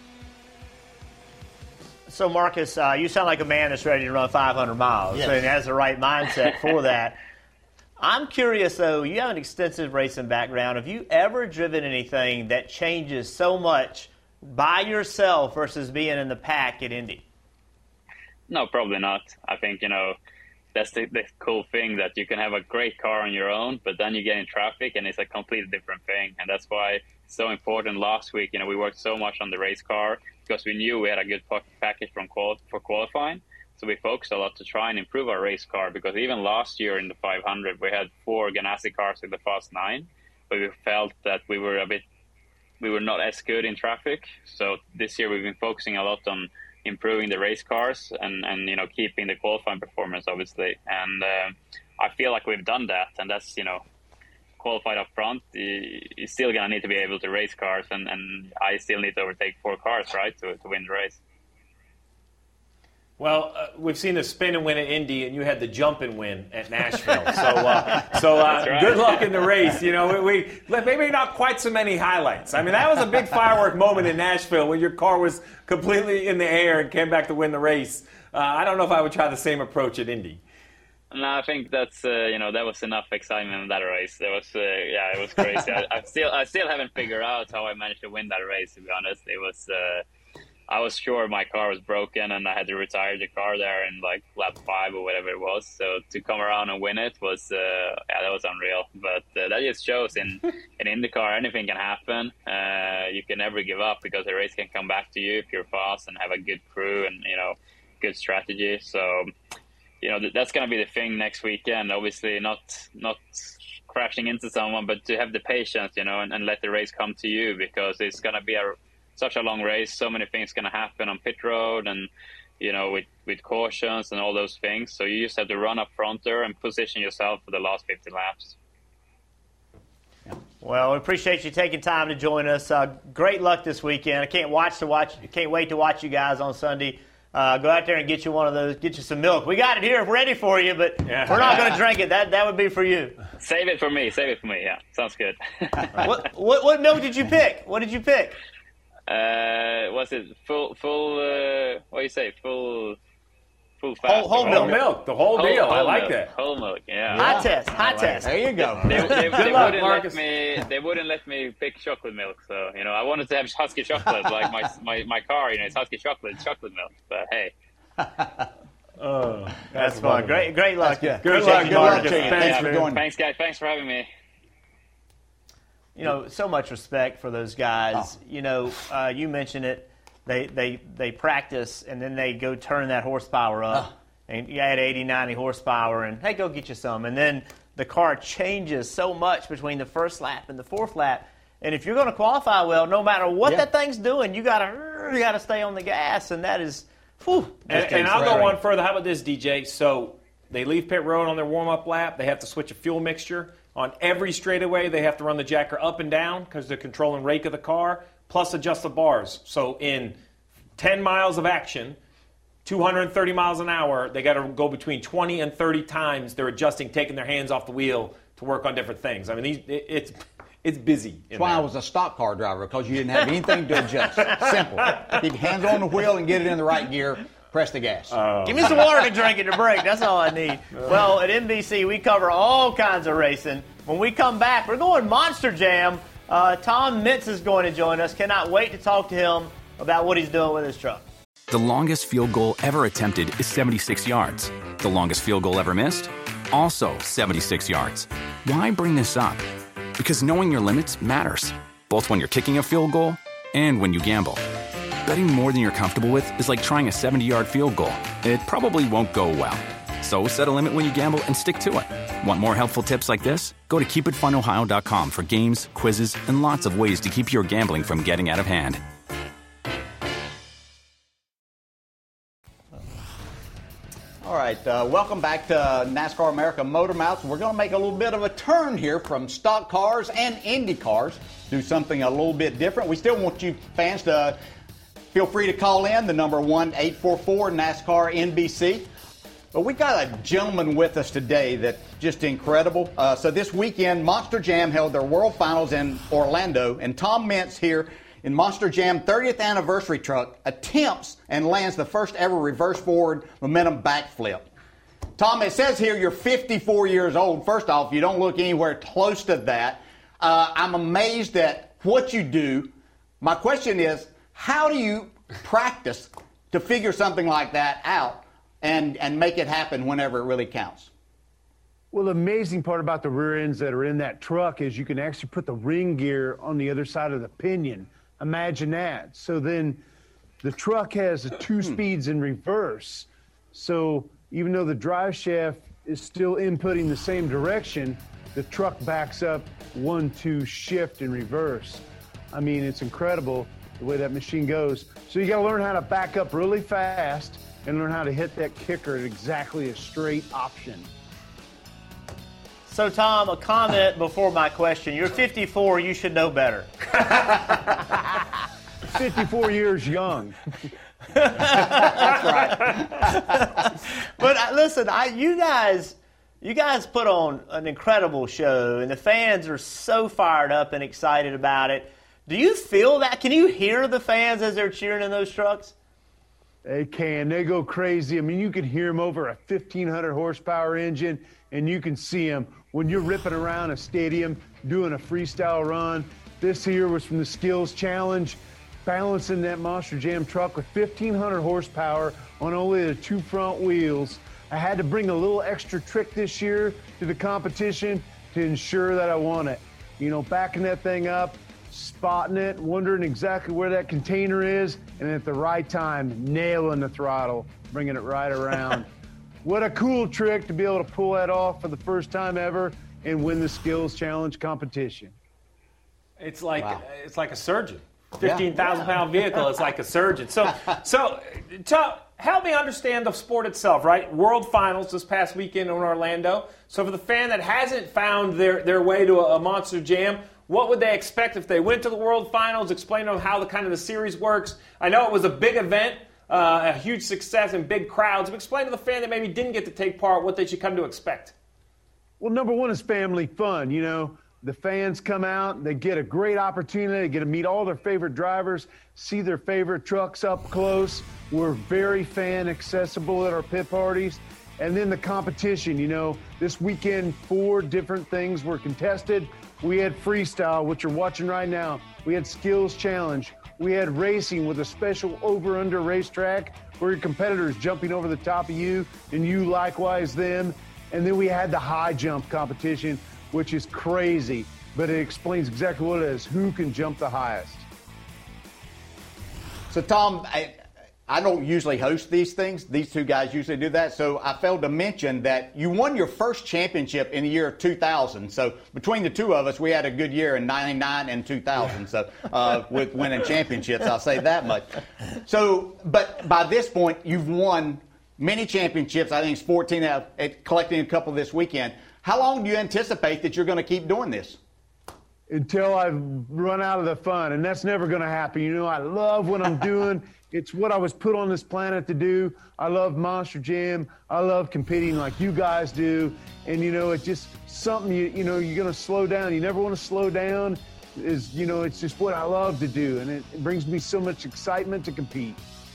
So, Marcus, uh, you sound like a man that's ready to run five hundred miles, yes, and has the right mindset for that. I'm curious, though, you have an extensive racing background. Have you ever driven anything that changes so much by yourself versus being in the pack at Indy? No, probably not. I think, you know, that's the, the cool thing, that you can have a great car on your own, but then you get in traffic and it's a completely different thing. And that's why it's so important. Last week, you know, we worked so much on the race car because we knew we had a good package from qual- for qualifying. So we focused a lot to try and improve our race car, because even last year in the five hundred, we had four Ganassi cars with the Fast nine, but we felt that we were a bit, we were not as good in traffic. So this year we've been focusing a lot on improving the race cars and, and you know, keeping the qualifying performance, obviously. And uh, I feel like we've done that, and that's, you know, qualified up front. You're still going to need to be able to race cars, and, and I still need to overtake four cars, right, to, to win the race. Well, uh, we've seen the spin and win at Indy, and you had the jump and win at Nashville. So, uh, so uh, right. Good luck in the race. You know, we, we maybe not quite so many highlights. I mean, that was a big firework moment in Nashville when your car was completely in the air and came back to win the race. Uh, I don't know if I would try the same approach at Indy. No, I think that's uh, you know, that was enough excitement in that race. That was uh, yeah, it was crazy. I, I still I still haven't figured out how I managed to win that race. To be honest, it was. Uh, I was sure my car was broken and I had to retire the car there in like lap five or whatever it was. So to come around and win it was, uh, yeah, that was unreal. But uh, that just shows in, in IndyCar, anything can happen. Uh, you can never give up, because the race can come back to you if you're fast and have a good crew and, you know, good strategy. So, you know, that's going to be the thing next weekend. Obviously not, not crashing into someone, but to have the patience, you know, and, and let the race come to you, because it's going to be a such a long race. So many things going to happen on pit road and, you know, with, with cautions and all those things. So you just have to run up front there and position yourself for the last fifty laps. Well, we appreciate you taking time to join us. Uh, great luck this weekend. I can't watch to watch. Can't wait to watch you guys on Sunday. Uh, go out there and get you one of those. Get you some milk. We got it here ready for you, but yeah. We're not going to drink it. That that would be for you. Save it for me. Save it for me. Yeah, sounds good. what, what what milk did you pick? What did you pick? Uh, was it full, full, uh, what do you say, full, full fat? Whole, whole milk. milk, the whole, whole deal. Whole I like milk. that. Whole milk, yeah. High yeah. test, high like test. It. There you go. They, they, Good they luck, wouldn't Marcus. let me, they wouldn't let me pick chocolate milk, so, you know, I wanted to have Husky chocolate, like my, my, my car, you know, it's Husky chocolate, it's chocolate milk, but hey. Oh, that's, that's fun. Great, great luck. Good, good luck, good luck. Marcus. Thanks, Thanks for man. joining. Thanks, guys. Thanks for having me. You know, so much respect for those guys. Oh. You know, uh, you mentioned it. They, they they practice, and then they go turn that horsepower up. Oh. And you had eighty, ninety horsepower, and hey, go get you some. And then the car changes so much between the first lap and the fourth lap. And if you're going to qualify well, no matter what yeah. that thing's doing, you gotta you gotta stay on the gas, and that is, whew. And, and I'll go one further. How about this, D J? So they leave pit road on their warm-up lap. They have to switch a fuel mixture. On every straightaway, they have to run the jacker up and down because they're controlling rake of the car, plus adjust the bars. So in ten miles of action, two hundred thirty miles an hour, they got to go between twenty and thirty times. They're adjusting, taking their hands off the wheel to work on different things. I mean, these, it, it's it's busy. That's why there. I was a stock car driver, because you didn't have anything to adjust. Simple. Keep your hands on the wheel and get it in the right gear. Press the gas. Oh. Give me some water to drink and to break. That's all I need. Well, at N B C, we cover all kinds of racing. When we come back, we're going Monster Jam. Uh, Tom Meents is going to join us. Cannot wait to talk to him about what he's doing with his truck. The longest field goal ever attempted is seventy-six yards. The longest field goal ever missed? Also seventy-six yards. Why bring this up? Because knowing your limits matters, both when you're kicking a field goal and when you gamble. Betting more than you're comfortable with is like trying a seventy-yard field goal. It probably won't go well. So set a limit when you gamble and stick to it. Want more helpful tips like this? Go to keep it fun ohio dot com for games, quizzes, and lots of ways to keep your gambling from getting out of hand. All right, uh, welcome back to NASCAR America Motor Mouths. We're going to make a little bit of a turn here from stock cars and Indy cars, do something a little bit different. We still want you fans to feel free to call in, the number one eight four four NASCAR N B C. But we got a gentleman with us today that's just incredible. Uh, so this weekend, Monster Jam held their World Finals in Orlando, and Tom Meents here in Monster Jam thirtieth anniversary truck attempts and lands the first ever reverse forward momentum backflip. Tom, it says here you're fifty-four years old. First off, you don't look anywhere close to that. Uh, I'm amazed at what you do. My question is, How do you practice to figure something like that out and, and make it happen whenever it really counts? Well, the amazing part about the rear ends that are in that truck is you can actually put the ring gear on the other side of the pinion. Imagine that. So then the truck has the two speeds in reverse. So even though the drive shaft is still inputting the same direction, the truck backs up one, two, shift in reverse. I mean, it's incredible the way that machine goes. So you got to learn how to back up really fast and learn how to hit that kicker at exactly a straight option. So, Tom, a comment before my question. You're fifty-four. You should know better. fifty-four years young. That's right. But uh, listen, I, you guys, you guys put on an incredible show, and the fans are so fired up and excited about it. Do you feel that? Can you hear the fans as they're cheering in those trucks? They can. They go crazy. I mean, you can hear them over a fifteen hundred horsepower engine, and you can see them when you're ripping around a stadium doing a freestyle run. This here was from the Skills Challenge, balancing that Monster Jam truck with fifteen hundred horsepower on only the two front wheels. I had to bring a little extra trick this year to the competition to ensure that I won it. You know, backing that thing up, spotting it, wondering exactly where that container is, and at the right time, nailing the throttle, bringing it right around. What a cool trick to be able to pull that off for the first time ever and win the Skills Challenge competition. It's like Wow. it's like a surgeon. fifteen thousand pound vehicle is like a surgeon. So, so to help me understand the sport itself, right? World Finals this past weekend in Orlando. So for the fan that hasn't found their, their way to a, a Monster Jam, what would they expect if they went to the World Finals? Explain to them how the kind of the series works. I know it was a big event, uh, a huge success and big crowds. But explain to the fan that maybe didn't get to take part what they should come to expect. Well, number one is family fun. You know, the fans come out, they get a great opportunity, they get to meet all their favorite drivers, see their favorite trucks up close. We're very fan accessible at our pit parties. And then the competition, you know, this weekend, four different things were contested. We had freestyle, which you're watching right now. We had Skills Challenge. We had racing with a special over-under racetrack where your competitors jumping over the top of you and you likewise them. And then we had the high jump competition, which is crazy, but it explains exactly what it is. Who can jump the highest? So, Tom, I, I don't usually host these things. These two guys usually do that. So I failed to mention that you won your first championship in the year of two thousand. So between the two of us, we had a good year in ninety-nine and two thousand. So uh, with winning championships, I'll say that much. So, but by this point, you've won many championships. I think it's fourteen out, collecting a couple this weekend. How long do you anticipate that you're going to keep doing this? Until I run out of the fun, and that's never going to happen. You know, I love what I'm doing. It's what I was put on this planet to do. I love Monster Jam. I love competing like you guys do. And, you know, it's just something, you, you know, you're going to slow down. You never want to slow down. Is you know, it's just what I love to do. And it, it brings me so much excitement to compete.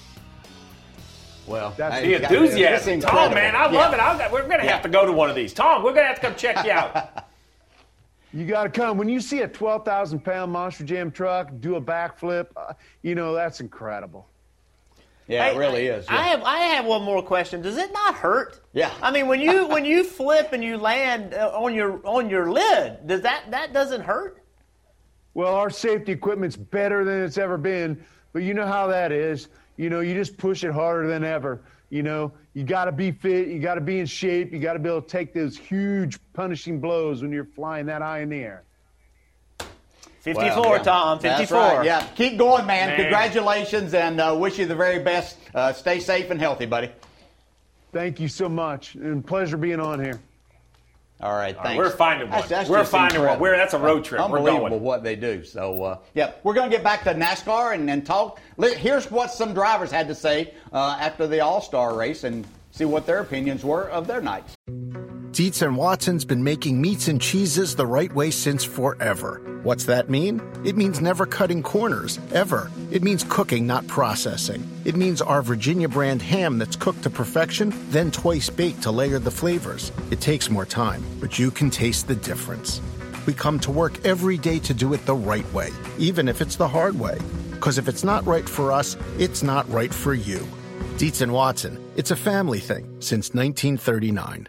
Well, that's the enthusiasm. Tom, man, I love yeah. it. I'll, we're going to yeah. have to go to one of these. Tom, we're going to have to come check you out. You got to come. When you see a twelve thousand pound Monster Jam truck do a backflip, uh, you know, that's incredible. Yeah, hey, it really is. Yeah. I have I have one more question. Does it not hurt? Yeah. I mean, when you when you flip and you land on your on your lid, does that that doesn't hurt? Well, our safety equipment's better than it's ever been, but you know how that is. You know, you just push it harder than ever. You know, you got to be fit. You got to be in shape. You got to be able to take those huge punishing blows when you're flying that high in the air. fifty-four, well, yeah. Tom. fifty-four. That's right. Yeah, keep going, man. man. Congratulations, and uh, wish you the very best. Uh, stay safe and healthy, buddy. Thank you so much, and pleasure being on here. All right, thanks. We're finding one. That's, that's we're finding incredible. one. We're, that's a road trip. Unbelievable we're going. what they do. So, uh, yeah, we're going to get back to NASCAR and, and talk. Here's what some drivers had to say uh, after the All-Star race and see what their opinions were of their nights. Dietz and Watson's been making meats and cheeses the right way since forever. What's that mean? It means never cutting corners, ever. It means cooking, not processing. It means our Virginia brand ham that's cooked to perfection, then twice baked to layer the flavors. It takes more time, but you can taste the difference. We come to work every day to do it the right way, even if it's the hard way. Because if it's not right for us, it's not right for you. Dietz and Watson, it's a family thing since nineteen thirty-nine.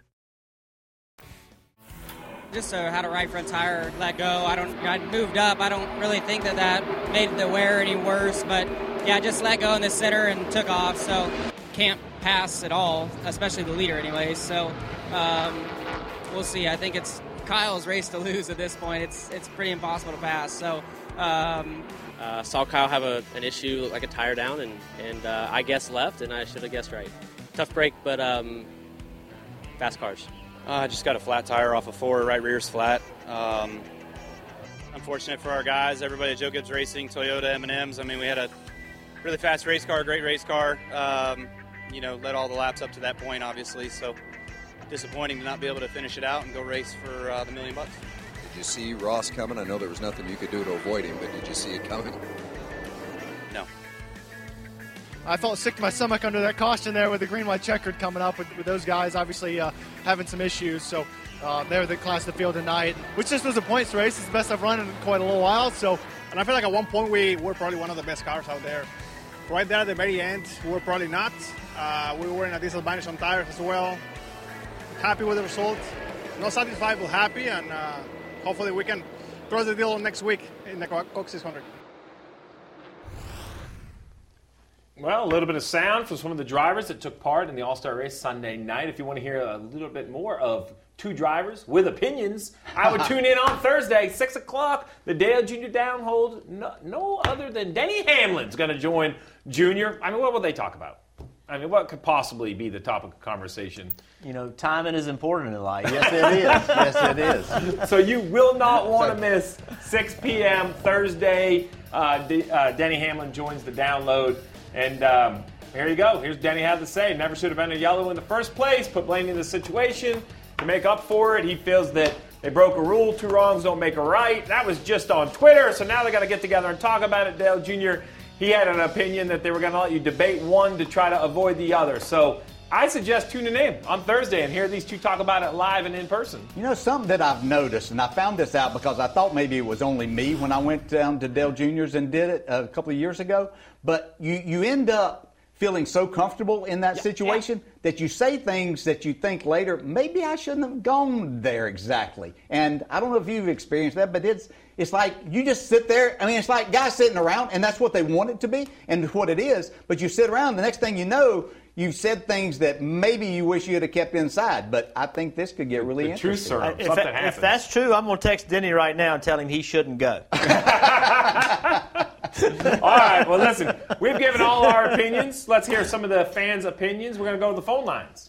Just uh, had a right front tire let go. I don't. I moved up. I don't really think that that made the wear any worse. But yeah, just let go in the center and took off. So can't pass at all, especially the leader, anyways. So um, we'll see. I think it's Kyle's race to lose at this point. It's it's pretty impossible to pass. So. Um, uh, saw Kyle have a, an issue, like a tire down, and and uh, I guessed left, and I should have guessed right. Tough break, but um, fast cars. I uh, just got a flat tire off of four, right rear's flat. Um, unfortunate for our guys, everybody at Joe Gibbs Racing, Toyota, M and M's. I mean, we had a really fast race car, great race car. Um, you know, led all the laps up to that point, obviously. So disappointing to not be able to finish it out and go race for uh, the million bucks. Did you see Ross coming? I know there was nothing you could do to avoid him, but did you see it coming? No. I felt sick to my stomach under that caution there with the green, white, checkered coming up with, with those guys obviously uh, having some issues. So uh, they're the class of the field tonight, which just was a points race. It's the best I've run in quite a little while. So, and I feel like at one point we were probably one of the best cars out there. Right there at the very end, we were probably not. Uh, we were in a disadvantage on tires as well. Happy with the result. Not satisfied, but happy, and uh, hopefully we can close the deal next week in the Coke six hundred. Well, a little bit of sound from some of the drivers that took part in the All-Star race Sunday night. If you want to hear a little bit more of two drivers with opinions, I would tune in on Thursday, six o'clock, the Dale Junior Downhold. No, no other than Denny Hamlin's going to join Junior. I mean, what will they talk about? I mean, what could possibly be the topic of conversation? You know, timing is important in life. Yes, it is. Yes, it is. So you will not want to miss six p.m. Thursday. Uh, D- uh, Denny Hamlin joins the download. And um, here you go. Here's Denny had to say. Never should have been a yellow in the first place. Put blame in the situation to make up for it. He feels that they broke a rule. Two wrongs don't make a right. That was just on Twitter. So now they got to get together and talk about it. Dale Junior, he had an opinion that they were going to let you debate one to try to avoid the other. So I suggest tuning in on Thursday and hear these two talk about it live and in person. You know, something that I've noticed, and I found this out because I thought maybe it was only me when I went down to Dale Junior's and did it a couple of years ago, but you, you end up feeling so comfortable in that yeah, situation yeah. that you say things that you think later, maybe I shouldn't have gone there exactly. And I don't know if you've experienced that, but it's it's like you just sit there. I mean, it's like guys sitting around, and that's what they want it to be and what it is, but you sit around, the next thing you know, you've said things that maybe you wish you had kept inside, but I think this could get really the interesting. Truth, if, that, if that's true, I'm going to text Denny right now and tell him he shouldn't go. All right, well, listen, we've given all our opinions. Let's hear some of the fans' opinions. We're going to go to the phone lines.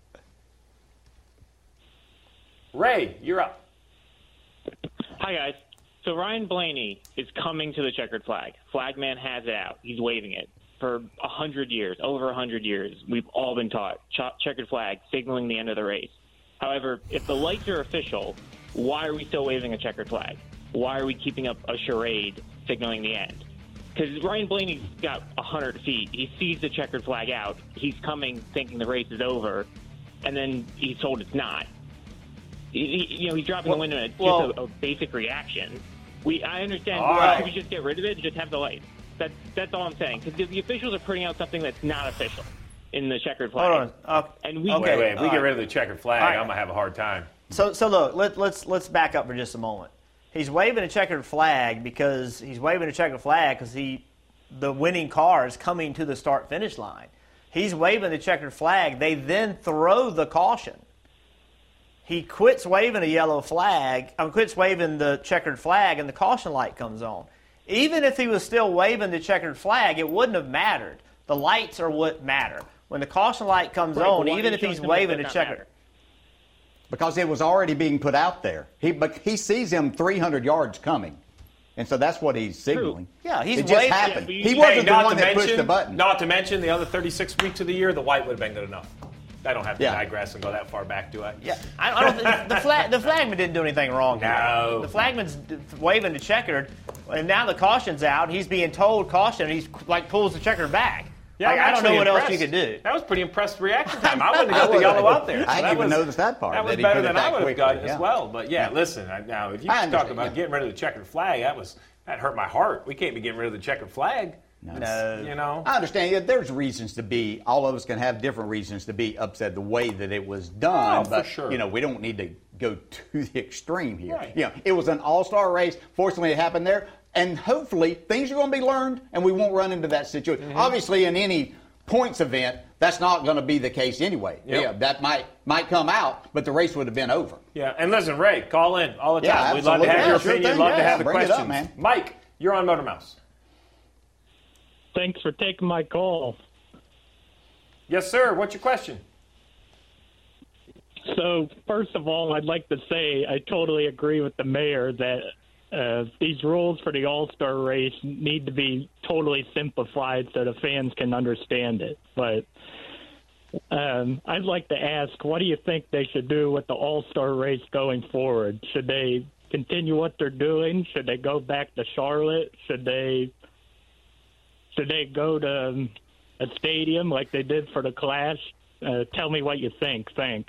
Ray, you're up. Hi, guys. So Ryan Blaney is coming to the checkered flag. Flagman has it out. He's waving it. For a hundred years, over a hundred years, we've all been taught ch- checkered flag, signaling the end of the race. However, if the lights are official, why are we still waving a checkered flag? Why are we keeping up a charade, signaling the end? Because Ryan Blaney's got a hundred feet. He sees the checkered flag out. He's coming thinking the race is over, and then he's told it's not. He, he, you know, he's dropping well, the window. It's well, just a, a basic reaction. We, I understand. All right. If we just get rid of it and just have the lights. That's, that's all I'm saying. Because the, the officials are putting out something that's not official in the checkered flag. Hold on. Uh, and we, okay. Wait, wait. If we all get right. rid of the checkered flag, right. I'm going to have a hard time. So, so look, let, let's let's back up for just a moment. He's waving a checkered flag because he's waving a checkered flag because he, the winning car is coming to the start-finish line. He's waving the checkered flag. They then throw the caution. He quits waving a yellow flag, I mean, quits waving the checkered flag, and the caution light comes on. Even if he was still waving the checkered flag, it wouldn't have mattered. The lights are what matter. When the caution light comes right, on, even if he's waving a checkered... Matter? Because it was already being put out there. He but he sees him three hundred yards coming. And so that's what he's signaling. True. Yeah, he's it waving. just happened. He wasn't hey, the one that mention, pushed the button. Not to mention the other thirty-six weeks of the year, the white would have been good enough. I don't have to yeah. digress and go that far back, do I? Yeah, I, I don't. Think, the flag, the flagman didn't do anything wrong. No, here. The flagman's waving the checkered, and now the caution's out. He's being told caution, and he's like pulls the checkered back. Yeah, I, I don't know what impressed. else you could do. That was pretty impressed reaction time. I wouldn't have got the yellow out there. So I didn't even was, notice that part. That was that he better did it than I that would have quickly, got yeah. as well. But yeah, Yeah. listen. I, now if you I talk understand, about yeah. getting rid of the checkered flag, that was that hurt my heart. We can't be getting rid of the checkered flag. No. You know. I understand. Yeah, there's reasons to be. All of us can have different reasons to be upset the way that it was done. Oh, for but sure. you know, we don't need to go to the extreme here. Right. You know, it was an all-star race. Fortunately, it happened there, and hopefully, things are going to be learned, and we won't run into that situation. Mm-hmm. Obviously, in any points event, that's not going to be the case anyway. Yep. Yeah, that might might come out, but the race would have been over. Yeah, and listen, Ray, call in all the time. Yeah, We'd love to have absolutely. your Yeah, sure opinion. thing. Love to Yeah, have the bring it questions. up, man. Mike, you're on Motor Mouse. Thanks for taking my call. Yes, sir. What's your question? So, first of all, I'd like to say I totally agree with the mayor that uh, these rules for the All-Star race need to be totally simplified so the fans can understand it. But um, I'd like to ask, what do you think they should do with the All-Star race going forward? Should they continue what they're doing? Should they go back to Charlotte? Should they should they go to um, a stadium like they did for the Clash? Uh, tell me what you think. Thanks.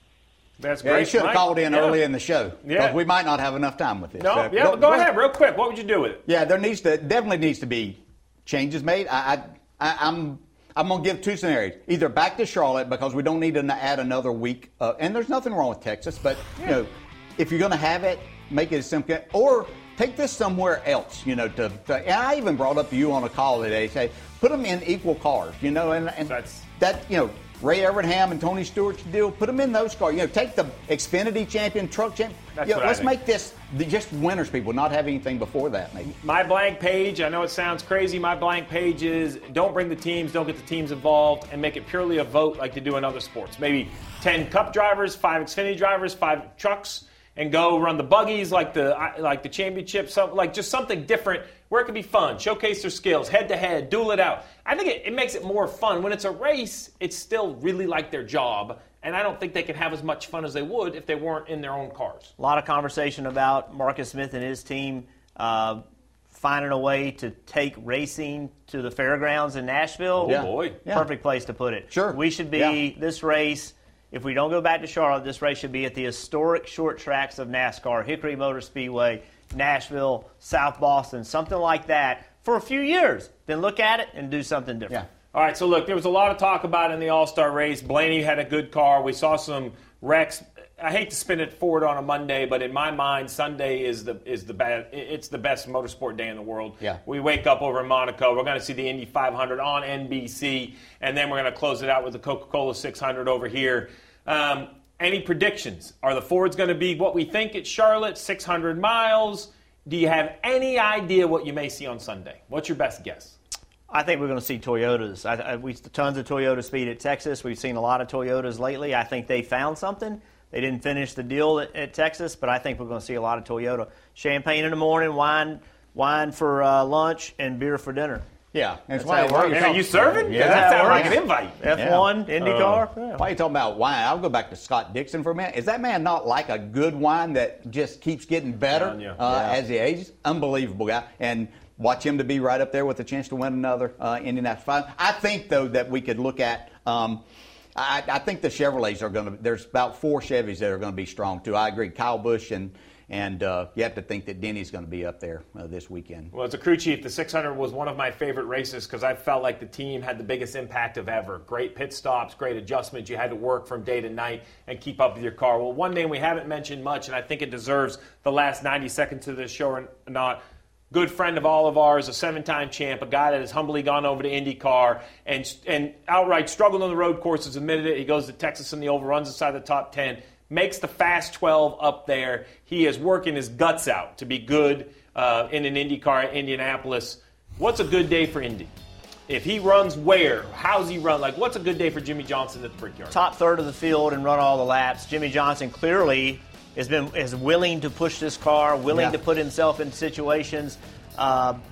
That's Yeah, great. you should have Mike. called in Yeah. early in the show. Yeah. Because we might not have enough time with this. No, So yeah, but go ahead, real quick. What would you do with it? Yeah, there needs to definitely needs to be changes made. I, I, I I'm I'm gonna give two scenarios: either back to Charlotte because we don't need to add another week, uh, and there's nothing wrong with Texas, but you know, if you're gonna have it, make it as simple, or take this somewhere else. You know, to, to and I even brought up to you on a call today, say put them in equal cars. You know, and, and That's, that you know. Ray Evernham and Tony Stewart's deal, put them in those cars. You know, take the Xfinity champion, truck champion. That's You know, what I let's think. make this the, just winners, people, not have anything before that, maybe. My blank page, I know it sounds crazy. My blank page is don't bring the teams, don't get the teams involved, and make it purely a vote like they do in other sports. Maybe ten Cup drivers, five Xfinity drivers, five trucks, and go run the buggies like the like the championship, something like just something different where it can be fun, showcase their skills, head to head, duel it out. I think it, it makes it more fun. When it's a race, it's still really like their job, and I don't think they can have as much fun as they would if they weren't in their own cars. A lot of conversation about Marcus Smith and his team uh, finding a way to take racing to the fairgrounds in Nashville. Oh, boy. Yeah. Perfect place to put it. Sure. We should be, Yeah. this race, if we don't go back to Charlotte, this race should be at the historic short tracks of NASCAR, Hickory Motor Speedway, Nashville, South Boston, something like that for a few years. Then look at it and do something different. Yeah. All right, so look, there was a lot of talk about it in the All-Star race. Blaney had a good car. We saw some wrecks. I hate to spin it forward on a Monday, but in my mind, Sunday is the is the bad. It's the best motorsport day in the world. Yeah. We wake up over in Monaco. We're going to see the Indy five hundred on N B C, and then we're going to close it out with the Coca-Cola six hundred over here. Um, any predictions? Are the Fords going to be what we think at Charlotte, six hundred miles? Do you have any idea what you may see on Sunday? What's your best guess? I think we're going to see Toyotas. I, I, we tons of Toyota speed at Texas. We've seen a lot of Toyotas lately. I think they found something. They didn't finish the deal at, at Texas, but I think we're going to see a lot of Toyota. Champagne in the morning, wine, wine for uh, lunch, and beer for dinner. Yeah, That's why how it works. And are you serving? Yeah, that sounds like yeah. an invite. F one, IndyCar. Uh, yeah. Why are you talking about wine? I'll go back to Scott Dixon for a minute. Is that man not like a good wine that just keeps getting better Telling you. uh, Yeah. as he ages? Unbelievable guy. And watch him to be right up there with a chance to win another uh, Indianapolis five hundred. I think, though, that we could look at um, I, I think the Chevrolets are going to – there's about four Chevys that are going to be strong, too. I agree. Kyle Busch and – And uh, you have to think that Denny's going to be up there uh, this weekend. Well, as a crew chief, the six hundred was one of my favorite races because I felt like the team had the biggest impact of ever. Great pit stops, great adjustments. You had to work from day to night and keep up with your car. Well, one name we haven't mentioned much, and I think it deserves the last ninety seconds of this show or not. Good friend of all of ours, a seven-time champ, a guy that has humbly gone over to IndyCar and and outright struggled on the road courses, admitted it. He goes to Texas in the Oval, runs inside the top ten. Makes the Fast twelve up there. He is working his guts out to be good uh, in an IndyCar at Indianapolis. What's a good day for Indy? If he runs where? How's he run? Like, what's a good day for Jimmy Johnson at the Brickyard? Top third of the field and run all the laps. Jimmy Johnson clearly has been is willing to push this car, willing Yeah. to put himself in situations. Uh,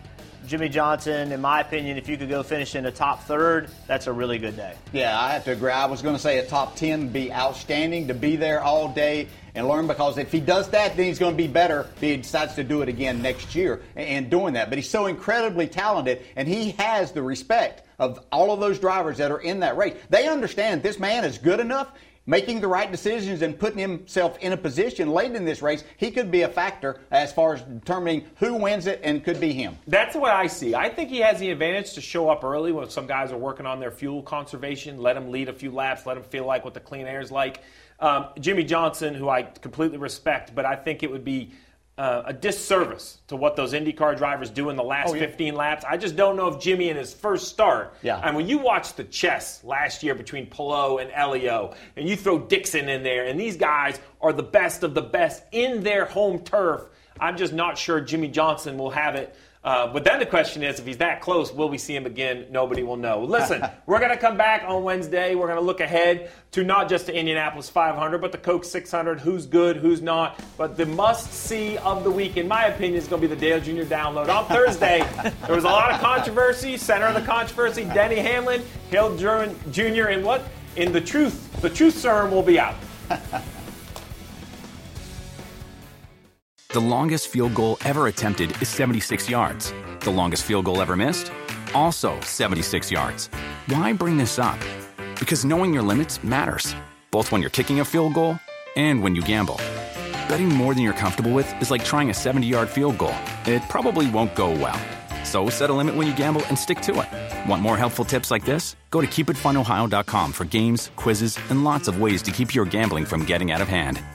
Jimmy Johnson, in my opinion, if you could go finish in the top third, that's a really good day. Yeah, I have to agree. I was going to say a top ten would be outstanding to be there all day and learn, because if he does that, then he's going to be better if he decides to do it again next year and doing that. But he's so incredibly talented, and he has the respect of all of those drivers that are in that race. They understand this man is good enough, making the right decisions and putting himself in a position late in this race. He could be a factor as far as determining who wins it, and could be him. That's what I see. I think he has the advantage to show up early when some guys are working on their fuel conservation. Let him lead a few laps. Let him feel like what the clean air is like. Um, Jimmy Johnson, who I completely respect, but I think it would be uh, a disservice to what those IndyCar drivers do in the last Oh, yeah. fifteen laps. I just don't know if Jimmy in his first start, Yeah. and when you watch the chess last year between Palou and Elio, and you throw Dixon in there, and these guys are the best of the best in their home turf, I'm just not sure Jimmy Johnson will have it. Uh, but then the question is, if he's that close, will we see him again? Nobody will know. Listen, we're going to come back on Wednesday. We're going to look ahead to not just the Indianapolis five hundred, but the Coke six hundred, who's good, who's not. But the must-see of the week, in my opinion, is going to be the Dale Junior Download. On Thursday, there was a lot of controversy. Center of the controversy, Denny Hamlin. Dale Junior in what? In the truth. The truth serum will be out. The longest field goal ever attempted is seventy-six yards. The longest field goal ever missed? Also seventy-six yards. Why bring this up? Because knowing your limits matters, both when you're kicking a field goal and when you gamble. Betting more than you're comfortable with is like trying a seventy-yard field goal. It probably won't go well. So set a limit when you gamble and stick to it. Want more helpful tips like this? Go to keep it fun ohio dot com for games, quizzes, and lots of ways to keep your gambling from getting out of hand.